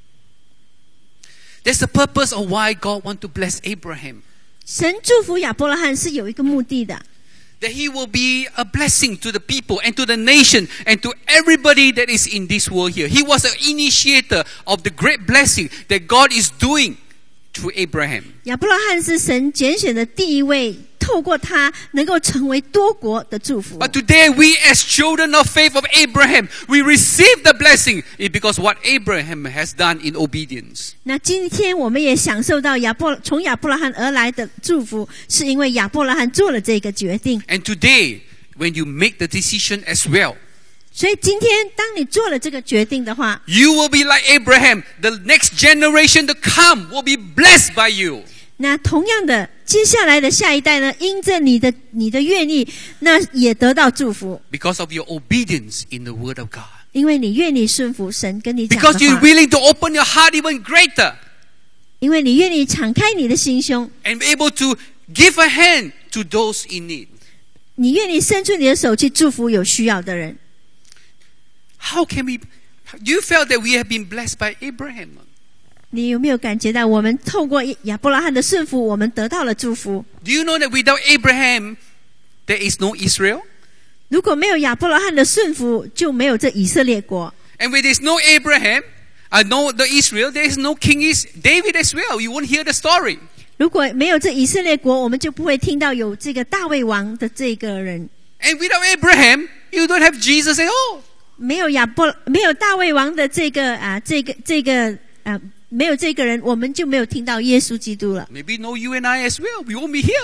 That's the purpose of why God want to bless Abraham. 神祝福亚伯拉罕是有一个目的的， That he will be a blessing to the people and to the nation and to everybody that is in this world here. He was an initiator of the great blessing that God is doing through Abraham. 亚伯拉罕是神拣选的第一位，透过他能够成为多国的祝福。 But today we as children of faith of Abraham, we receive the blessing because what Abraham has done in obedience. 那今天我们也享受到亚伯从亚伯拉罕而来的祝福，是因为亚伯拉罕做了这个决定。 And today, when you make the decision as well, 所以今天当你做了这个决定的话， you will be like Abraham. The next generation to come will be blessed by you. 那同样的，接下来的下一代呢，因着你的你的愿意，那也得到祝福， Because of your obedience in the word of God. 因为你愿意顺服神跟你讲 Because 的 you're 话， willing to open your heart even greater 因为你愿意敞开你的心胸， and be able to give a hand to those in need. 你愿意伸出你的手去祝福有需要的人。 How can we? You felt that we have been blessed by Abraham. 你有没有感觉到，我们透过亚伯拉罕的顺服，我们得到了祝福？ Do you know that without Abraham, there is no Israel? 如果没有亚伯拉罕的顺服，就没有这以色列国。 And when there is no Abraham, uh, no the Israel, there is no King is David as well. You won't hear the story. 如果没有这以色列国，我们就不会听到有这个大卫王的这个人。 And without Abraham, you don't have Jesus at all. 没有亚伯，没有大卫王的这个啊，这个这个啊，没有这个人，我们就没有听到耶稣基督了。 Maybe no you and I as well. We won't be here.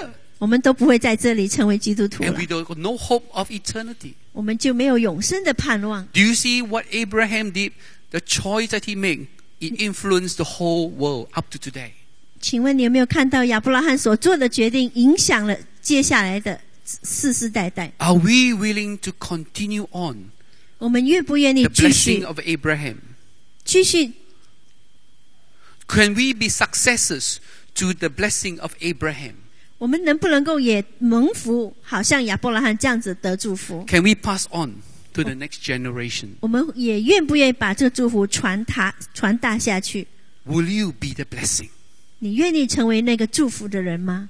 我们都不会在这里成为基督徒 And 了 we，don't got no hope of eternity. 我们就没有永生的盼望。 Do you see what Abraham did? The choice that he made, it influenced the whole world up to today. 请问你有没有看到亚伯拉罕所做的决定影响了接下来的世世代代？ Are we willing to continue on 我们愿不愿意 the 继 blessing 续 of Abraham? 继续？ Can we be successors to the blessing of Abraham? 我们能不能够也蒙福，好像亚伯拉罕这样子得祝福？ Can we pass on to the next generation? 我们也愿不愿意把这个祝福传达传达下去？ Will you be the blessing? 你愿意成为那个祝福的人吗？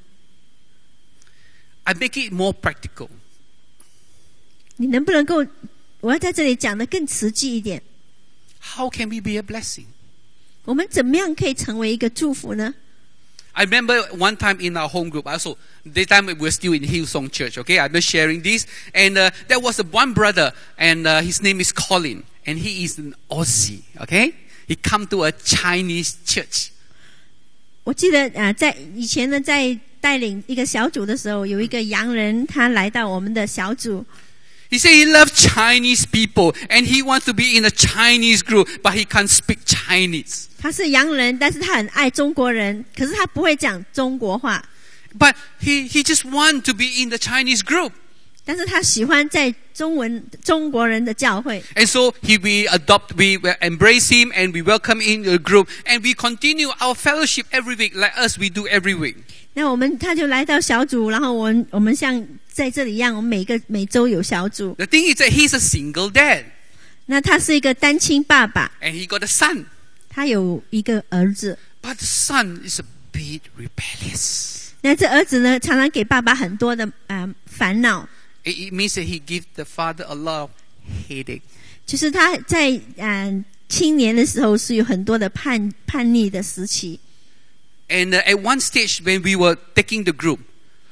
I make it more practical. 你能不能够？我要在这里讲得更实际一点。 How can we be a blessing? 我们怎么样可以成为一个祝福呢？ I remember one time in our home group, also, that time we were still in Hillsong Church, okay? I'm just sharing this. And uh, there was a one brother, and uh, his name is Colin. And he is an Aussie, okay? He come to a Chinese church. 我记得啊、呃，在以前呢，在带领一个小组的时候，有一个洋人他来到我们的小组。 He said he loves Chinese people, and he wants to be in a Chinese group, but he can't speak Chinese. 他是洋人，但是他很爱中国人，可是他不会讲中国话。 But he, he just wants to be in the Chinese group. 但是他喜欢在中文中国人的教会。 And so he, we adopt, we embrace him, and we welcome him in the group, and we continue our fellowship every week, like us we do every week. 那我们他就来到小组，然后我们我们像在这里一样，我们每个每周有小组。 The thing is that he's a single dad, 那他是一个单亲爸爸， and he got a son. 他有一个儿子。 But the son is a bit rebellious. 那这儿子呢，常常给爸爸很多的啊、呃、烦恼， It, it means that he gives the father a lot of headache. 就是他在啊、呃、青年的时候是有很多的叛叛逆的时期。 And uh, at one stage when we were taking the group,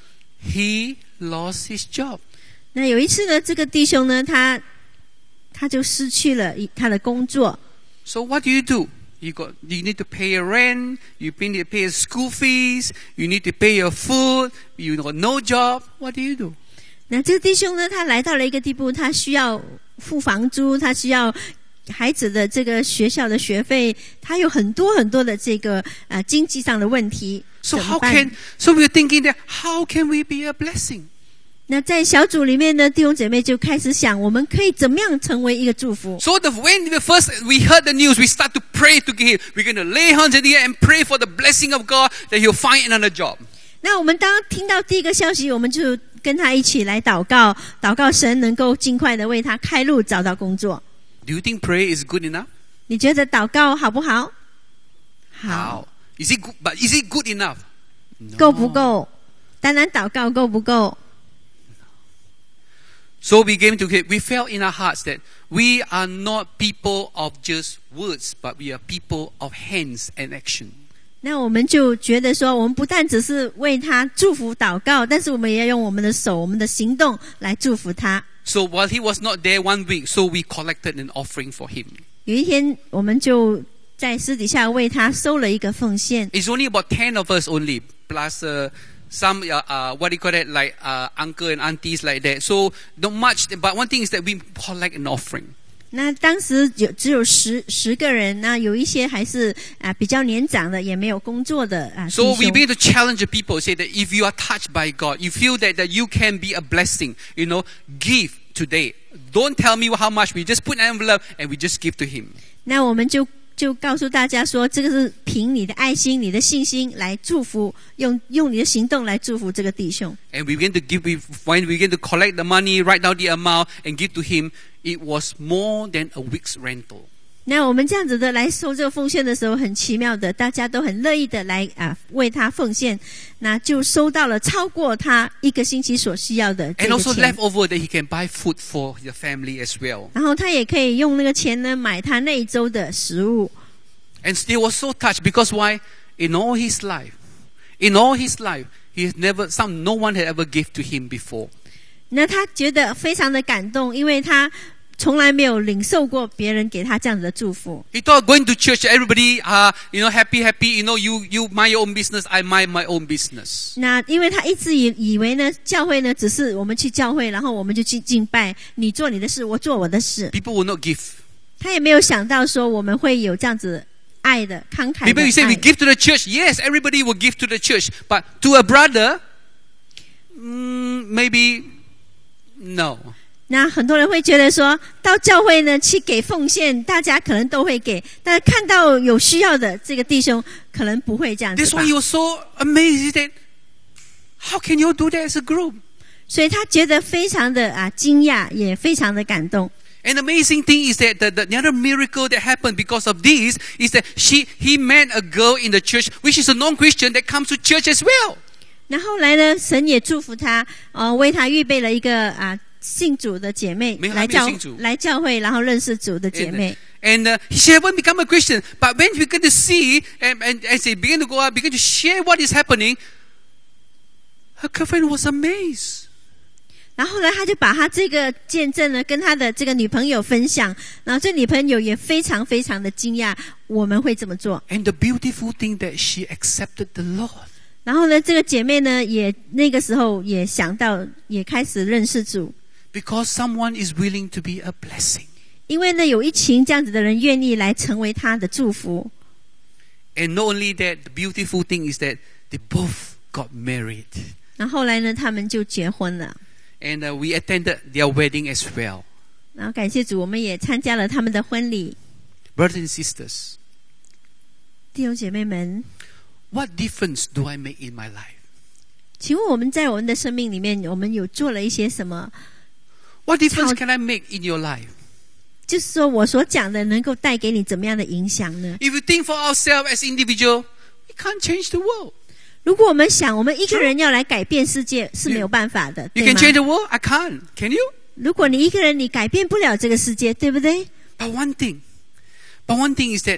he lost his job. 那有一次呢，这个弟兄呢，他他就失去了一他的工作。 So what do you do? You got, you need to pay your rent, you need to pay your school fees, you need to pay your food, you got no job. What do you do? 那这个弟兄呢，他来到了一个地步，他需要付房租，他需要孩子的这个学校的学费，他有很多很多的这个呃经济上的问题。 So 怎么 how 办？ can, so we're thinking that how can we be a blessing? 那在小组里面呢，弟兄姐妹就开始想，我们可以怎么样成为一个祝福？ So the, when the first we heard the news, we start to pray to him. We're going to lay hands on him and pray for the blessing of God that he'll find another job. 那我们当听到第一个消息，我们就跟他一起来祷告，祷告神能够尽快的为他开路，找到工作。 Do you think prayer is good enough? 你觉得祷告好不好？ How? Is it good, but is it good enough? No. 够不够？当然祷告够不够？ So we came to we felt in our hearts that we are not people of just words, but we are people of hands and action. 那我们就觉得说，我们不但只是为他祝福祷告，但是我们也要用我们的手、我们的行动来祝福他。 So while he was not there one week, so we collected an offering for him. 有一天，我们就在私底下为他收了一个奉献。 It's only about ten of us only, plus uh, some uh, uh, what do you call it, like uh, uncle and aunties like that. So not much, but one thing is that we collect an offering. 那当时有只有十十个人，那有一些还是啊比较年长的，也没有工作的啊弟 So we 兄。 begin to challenge the people, say that if you are touched by God, you feel that, that you can be a blessing, you know, give today. Don't tell me how much, we just put an envelope and we just give to him. 那我们就就告诉大家说，这个是凭你的爱心、你的信心来祝福，用用你的行动来祝福这个弟兄。 And we begin to give, we, when we begin to collect the money, write down the amount and give to him, it was more than a week's rental. 那我们这样子的来收这个奉献的时候，很奇妙的，大家都很乐意的来啊为他奉献，那就收到了超过他一个星期所需要的这 And 个 also 钱。 leftover that he can buy food for the family as well. 然后他也可以用那个钱呢买他那一周的食物。 And he was so touched because why? In all his life, in all his life, he has never, some, no one had ever gave to him before. 那他觉得非常的感动，因为他从来没有领受过别人给他这样子的祝福。 He thought going to church, everybody, uh, you know, happy, happy. You know, you you mind your own business, I mind my own business. 那因为他一直以以为呢，教会呢只是我们去教会，然后我们就去敬拜，你做你的事，我做我的事。 People will not give. 他也没有想到说我们会有这样子爱的慷慨的 People, you say we 爱。 give to the church. Yes, everybody will give to the church, but to a brother, mm, maybe no. 那很多人会觉得说，到教会呢去给奉献，大家可能都会给，但是看到有需要的这个弟兄，可能不会这样子 That's 吧 why。he was so amazed that how can you do that as a group? 所以他觉得非常的啊惊讶，也非常的感动。 And the amazing thing is that the, the, the other miracle that happened because of this is that she he met a girl in the church, which is a non-Christian that comes to church as well. 那后来呢，神也祝福他，呃，为他预备了一个啊信主的姐妹没有来教还没有信主来教会，然后认识主的姐妹。 And uh, she haven't become a Christian, but when we begin to see and, and as they begin to go out, begin to share what is happening, her girlfriend was amazed. 然后呢，他就把他这个见证呢，跟他的这个女朋友分享，然后这女朋友也非常非常的惊讶，我们会这么做。 And the beautiful thing that she accepted the Lord. 然后呢，这个姐妹呢，也那个时候也想到，也开始认识主， Because someone is willing to be a blessing. 因为呢，有一群这样子的人愿意来成为他的祝福。 And not only that, the beautiful thing is that they both got married. 然后后来呢，他们就结婚了。 And uh, we attended their wedding as well. 然后感谢主，我们也参加了他们的婚礼。 Brothers and sisters, 弟兄姐妹们， what difference do I make in my life? 请问我们在我们的生命里面，我们有做了一些什么？ What difference can I make in your life? 就是说我所讲的能够带给你怎么样的影响呢？ If you think for ourselves as individual, we can't change the world. 如果我们想，我们一个人要来改变世界是没有办法的， You 对 can 吗？ change the world? I can't. Can you? 如果你一个人你改变不了这个世界，对不对？ But one thing, but one thing is that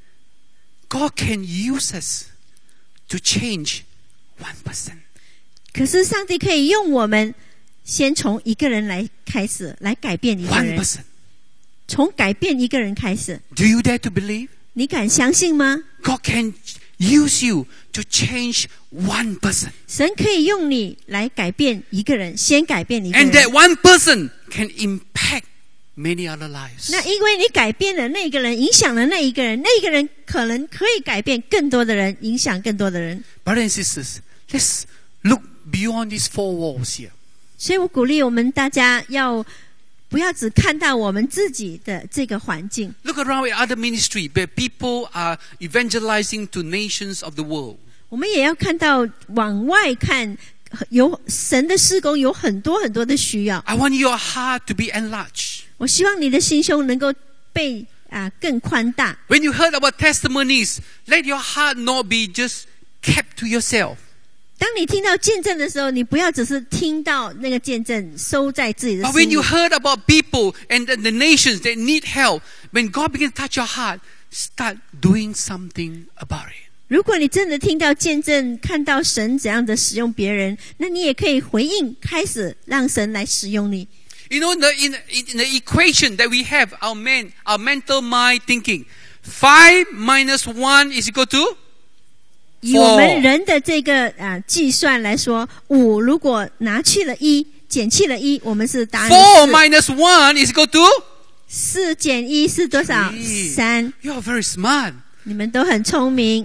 God can use us to change one person. 可是上帝可以用我们，先从一个人来开始，来改变一个 One 人， person. 从改变一个人开始。 Do you dare to believe? 你敢相信吗？ God can use you to change one person. 神可以用你来改变一个人，先改变一个 And 人。 that one person can impact many other lives. 那因为你改变了那个人，影响了那一个人，那一个人可能可以改变更多的人，影响更多的人。 Brothers and sisters, let's look beyond these four walls here. 所以我鼓励我们大家要不要只看到我们自己的这个环境， Look around at other ministry where people are evangelizing to nations of the world. 我们也要看到往外看，有神的事工有很多很多的需要。 I want your heart to be enlarged. 我希望你的心胸能够被啊更宽大。 When you heard about testimonies, let your heart not be just kept to yourself. 当你听到见证的时候，你不要只是听到那个见证收在自己的 But 心 when 里 you。heard about people and the, the nations that need help, when God begins to touch your heart, start doing something about it. 如果你真的听到见证，看到神怎样的使用别人，那你也可以回应，开始让神来使用你。 You know, in the, in, in the equation that we have, our man, our mental mind thinking, five minus one is equal to 以我们人的这个啊计算来说，五如果拿去了一，减去了一，我们是答案 four 是 minus one is equal to 四减一是多少？ Three. 三。 You are very smart. 你们都很聪明。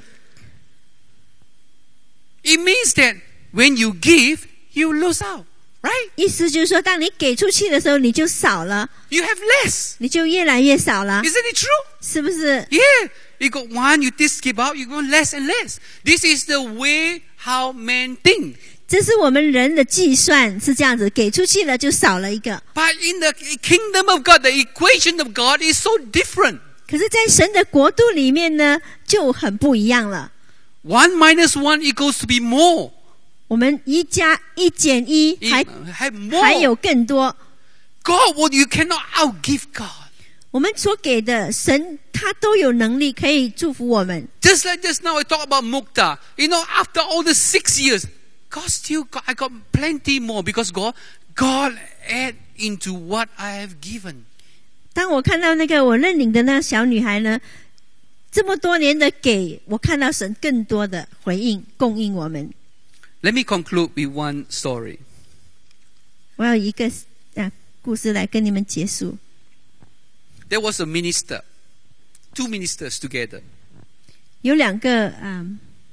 It means that when you give, you lose out, right? 意思就是说，当你给出去的时候，你就少了， You have less. 你就越来越少了， Isn't it true? 是不是？ Yeah. You got one, you just give out, you go less and less. This is the way how men think. 这是我们人的计算是这样子，给出去了就少了一个。 But in the kingdom of God, the equation of God is so different. 可是，在神的国度里面呢，就很不一样了。 One minus one equals to be more. 我们一加一减一，还 Have more. 还有更多。 God, well, you cannot outgive God. 我们所给的神，他都有能力可以祝福我们。 Just like just now I talk about Mukta. You know, after all the six years, God still got, I got plenty more because God, God add into what I have given. 当我看到那个我认领的那个小女孩呢，这么多年的给，我看到神更多的回应供应我们。 Let me conclude with one story. 我要一个啊故事来跟你们结束。 There was a minister, two ministers together. 有两个啊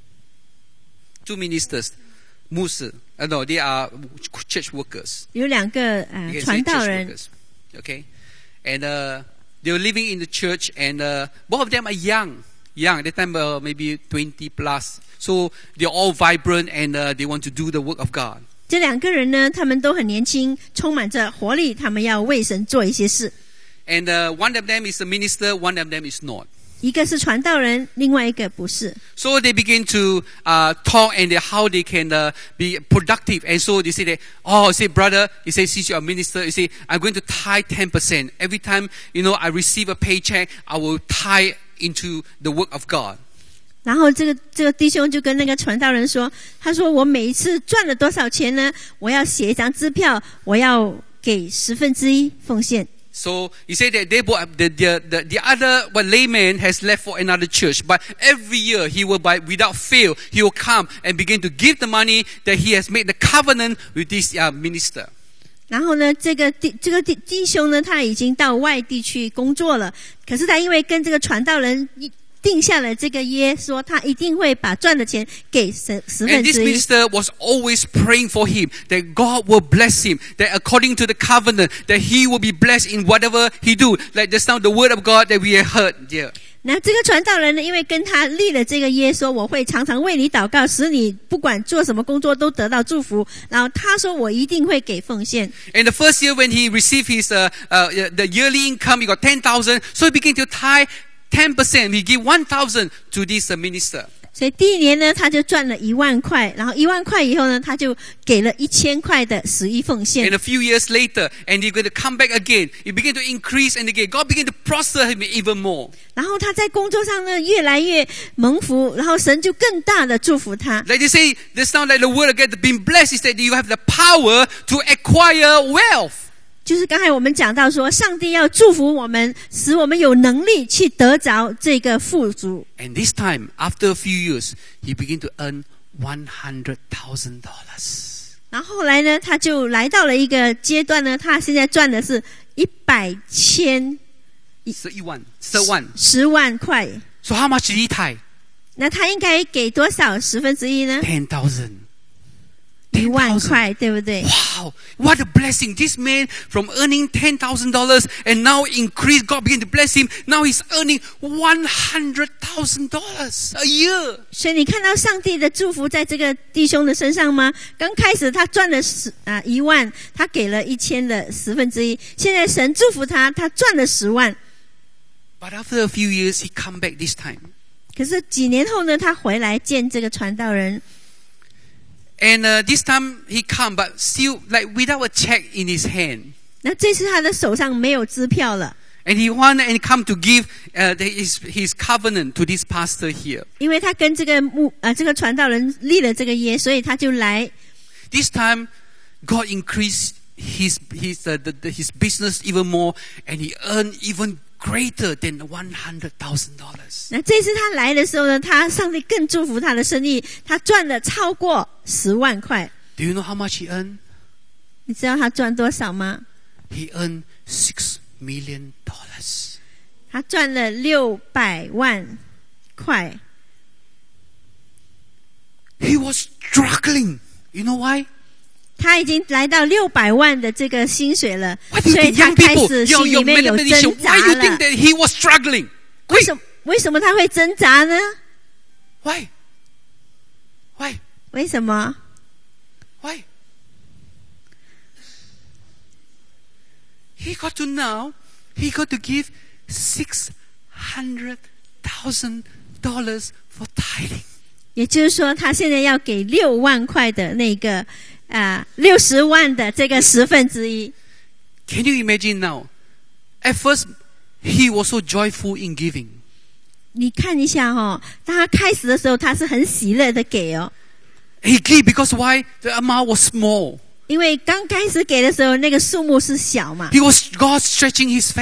Two ministers, 牧师 uh, no, they are church workers. 有两个啊 You can say 传道 church 人， workers. Okay? And uh, they were living in the church, and uh, both of them are young. Young, at that time uh, maybe twenty plus. So they're all vibrant, and uh, they want to do the work of God. 这两个人呢，他们都很年轻，充满着活力，他们要为神做一些事。 And uh, one of them is a minister, one of them is not. 一个是传道人，另外一个不是。 So they begin to uh, talk and they, how they can uh, be productive. And so they say that, oh, say, brother, you say, since you're a minister, you say, I'm going to tithe ten percent. Every time, you know, I receive a paycheck, I will tithe into the work of God. 然后这个这个弟兄就跟那个传道人说，他说我每一次赚了多少钱呢？我要写一张支票，我要给十分之一奉献。 So he said that they bought, the, the, the, the other well, layman has left for another church, but every year he will, by, without fail, he will come and begin to give the money that he has made the covenant with this uh, minister. 然后呢，这个弟这个弟弟兄呢，他已经到外地去工作了，可是他因为跟这个传道人定下了这个约，说他一定会把赚的钱给十十 And 分 this 之一。 minister was always praying for him that God will bless him, that according to the covenant, that he will be blessed in whatever he do. Like just now the word of God that we have heard here. 那这个传道人呢，因为跟他立了这个约，说我会常常为你祷告，使你不管做什么工作都得到祝福。然后他说我一定会给奉献。 And the first year when he received his uh, uh, the yearly income, he got ten thousand. So he began to tithe ten percent. He gave one thousand to this uh, minister. 所以第一年呢，他就赚了一万块，然后一万块以后呢，他就给了一千块的十一奉献。 And a few years later, and he's going to come back again. He began to increase, and again, God began to prosper him even more. 然后他在工作上呢越来越蒙福，然后神就更大的祝福他。 Like they say, this now like the word of God, being blessed is that you have the power to acquire wealth. 就是刚才我们讲到说，上帝要祝福我们，使我们有能力去得着这个富足。 And this time, after a few years, he began to earn one hundred thousand dollars. 然后后来呢，他就来到了一个阶段呢，他现在赚的是一百千十万，十万。 十万块。 So how much did he tithe? 那他应该给多少十分之一呢？ Ten thousand. 一万块，对不对？ Wow, what a blessing. This man from earning ten thousand dollars and now increased, God began to bless him. Now he's earning one hundred thousand dollars a year. 所以你看到上帝的祝福在这个弟兄的身上吗？刚开始他赚了十啊一万，他给了一千的十分之一。现在神祝福他，他赚了十万。 But after a few years, he come back this time. 可是几年后呢，他回来见这个传道人。 And uh, this time he come, but still like without a check in his hand. 那这次他的手上没有支票了， And he want and come to give uh, the, his his covenant to this pastor here. 因为他跟这个牧啊这个传道人立了这个约，所以他就来。 This time, God increased his his uh, the, the, his business even more, and he earned even greater than one hundred thousand dollars. 那这次他来的时候呢，他上帝更祝福他的生意，他赚了超过十万块。 Do you know how much he earned? 你知道他赚多少吗？ He earned six million dollars. 他赚了六百万块。 He was struggling. You know why? 他已经来到六百万的这个薪水了， Why do you 所以 think 他 young 开 people, 始 your, 心 your 里面有 mathematician, 挣扎 why you think 了。 that he was struggling? 为什么为什么他会挣扎呢？ Why? Why? 为什么？ Why? He got to now, he got to give six hundred thousand dollars for tithing. 也就是说，他现在要给六万块的那个啊六十万的这个十分之一。 Can you imagine now? At first, he was so joyful in giving. 你看一下哦，当他开始的时候，他是很喜乐的给哦， He gave because why? The amount was small. 因为刚开始给的时候，那个数目是小嘛， He was God stretching his faith.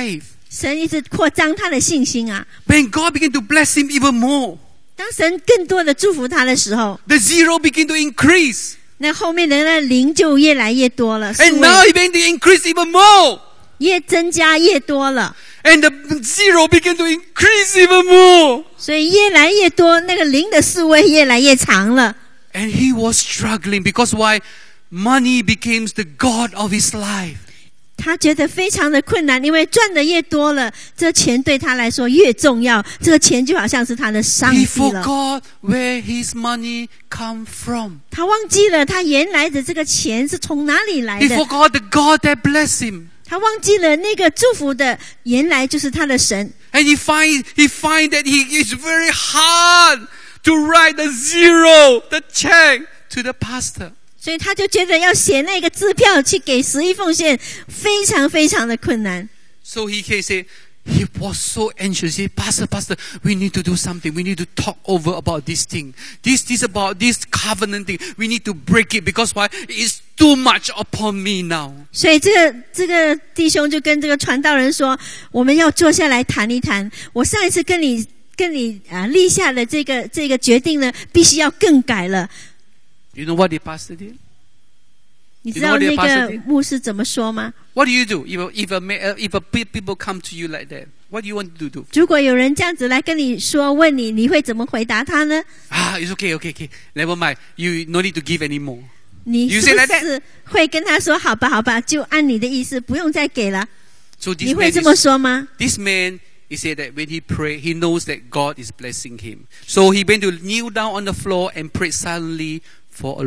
神一直扩张他的信心啊。 When God began to bless him even more, 当神更多的祝福他的时候， the zero began to increase. 那后面的那零就越来越多了， And 数 now 位 he began to increase even more. 越增加越多了， And the zero began to increase even more. 所以越来越多，那个零的数位越来越长了。 And he was struggling because why? Money became the God of his life. 他觉得非常的困难，因为赚的越多了，这钱对他来说越重要，这个钱就好像是他的上 He 帝了。 forgot where his money come from. 他忘记了他原来的这个钱是从哪里来 He 的， forgot the God that blessed him. 他忘记了那个祝福的原来就是他的神。 And he find he find that he is very hard to write the zero, the check to the pastor. 所以他就觉得要写那个支票去给十一奉献，非常非常的困难。 So he can say, he was so anxious. He said, Pastor, Pastor, we need to do something. We need to talk over about this thing. This, this about this covenant thing. We need to break it because why? It's too much upon me now. 所以这个这个弟兄就跟这个传道人说，我们要坐下来谈一谈。我上一次跟你跟你啊立下的这个这个决定呢，必须要更改了。 You know what the pastor did? 你知道 You know 那 what the pastor 个 did? 牧师怎么说吗？ What do you do if a, if a, ma- if a pe- people come to you like that? What do you want to do? 如果有人这样子来跟你说，问你，你会怎么回答他呢？ Ah, it's okay, okay, okay. Never mind. You no need to give anymore. 你 You 是 say 不 like that? 是会跟他说，好吧，好吧，就按你的意思，不用再给了？ So this 你 man, 会这么 is, 说吗？ this man, he said that when he prayed, he knows that God is blessing him. So he went to kneel down on the floor and prayed silently for a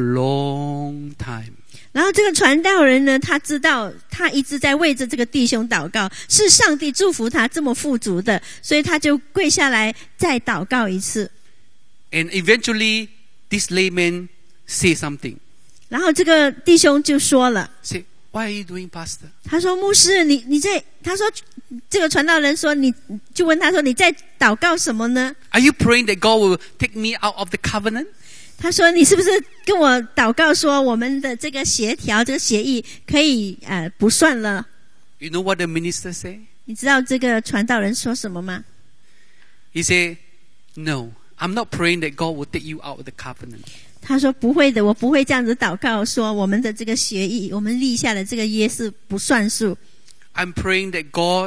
long time. 然后这个传道人呢，他知道他一直在为着这个弟兄祷告，是上帝祝福他这么富足的，所以他就跪下来再祷告一次。 And eventually, this layman said something. 然后这个弟兄就说了， Say, why are you doing, Pastor? 他说：“牧师，你你在？”他说：“这个传道人说，你就问他说你在祷告什么呢？” Are you praying that God will take me out of the covenant? 他说：“你是不是跟我祷告说，我们的这个协调、这个协议可以呃不算了？” You know what the minister said? 你知道这个传道人说什么吗？ He said, no, I'm not praying that God will take you out of the covenant. 他说：“不会的，我不会这样子祷告，说我们的这个协议，我们立下的这个约是不算数。 I'm praying that God,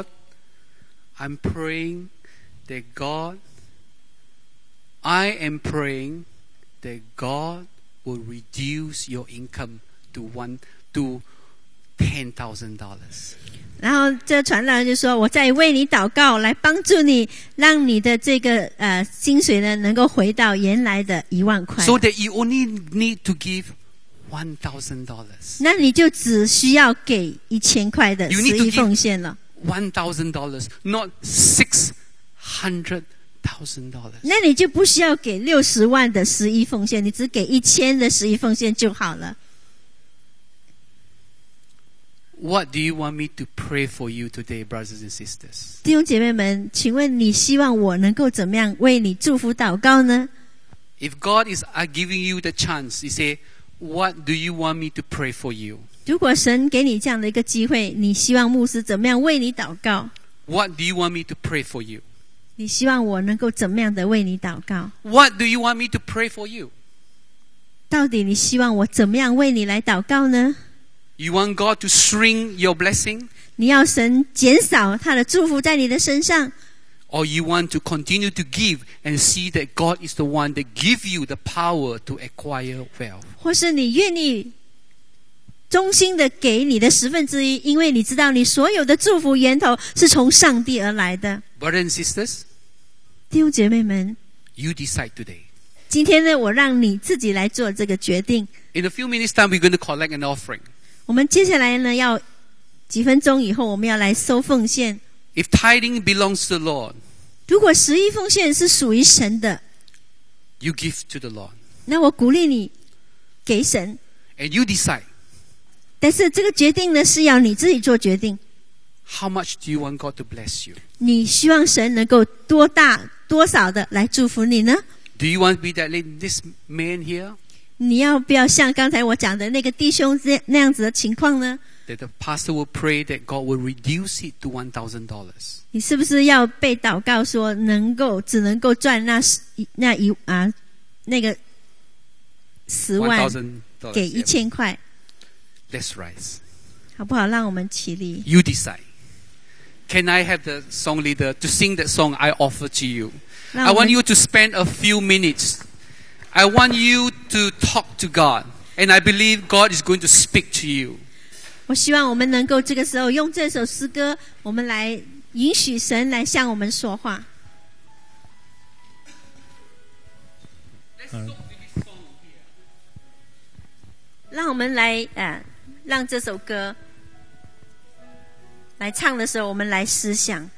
I'm praying that God, I am praying that God will reduce your income to one to ten thousand dollars. ” 然后这传道人就说：“我在为你祷告，来帮助你，让你的这个呃薪水呢能够回到原来的一万块。 So that you only need to give one thousand dollars. 那你就只需要给一千块的 You 十 need to 一 give- 奉献了。 One thousand dollars, not six hundred thousand dollars. 那你就不需要给六十万的十一奉献，你只给一千的十一奉献就好了。 What do you want me to pray for you today, brothers and sisters? 弟兄姐妹们，请问你希望我能够怎么样为你祝福祷告呢？ If God is uh, giving you the chance, He say, what do you want me to pray for you? 如果神给你这样的一个机会，你希望牧师怎么样为你祷告？ What do you want me to pray for you? 你希望我能够怎么样的为你祷告？ What do you want me to pray for you? 到底你希望我怎么样为你来祷告呢？ You want God to shrink your blessing? 你要神减少他的祝福在你的身上， Or you want to continue to give and see that God is the one that give you the power to acquire wealth? 或是你愿意衷心的给你的十分之一，因为你知道你所有的祝福源头是从上帝而来的。 Brothers and sisters, 弟兄姐妹们， you decide today. 今天呢，我让你自己来做这个决定。 In a few minutes time, we're going to collect an offering. 我们接下来呢，要几分钟以后，我们要来收奉献。 If tithing belongs to the Lord, 如果十一奉献是属于神的， you give to the Lord. 那我鼓励你给神。 And you decide, 但是这个决定呢，是要你自己做决定。 how much do you want God to bless you? 你希望神能够多大多少的来祝福你呢？ Do you want to be that lady, this man here? 你要不要像刚才我讲的那个弟兄这那样子的情况呢？ That the pastor will pray that God will reduce it to one thousand dollars. 你是不是要被祷告说能够只能够赚那十那一啊那个十万 one thousand dollars. 给一千块？ Let's rise. 好不好？让我们起立。 You decide. Can I have the song leader to sing that song I offer to you? 让 I 我 want 们 you to spend a few minutes. I want you to talk to God. And I believe God is going to speak to you. 我希望我们能够这个时候用这首诗歌，我们来允许神来向我们说话。让我们来呃，让这首歌来唱的时候，我们来思想。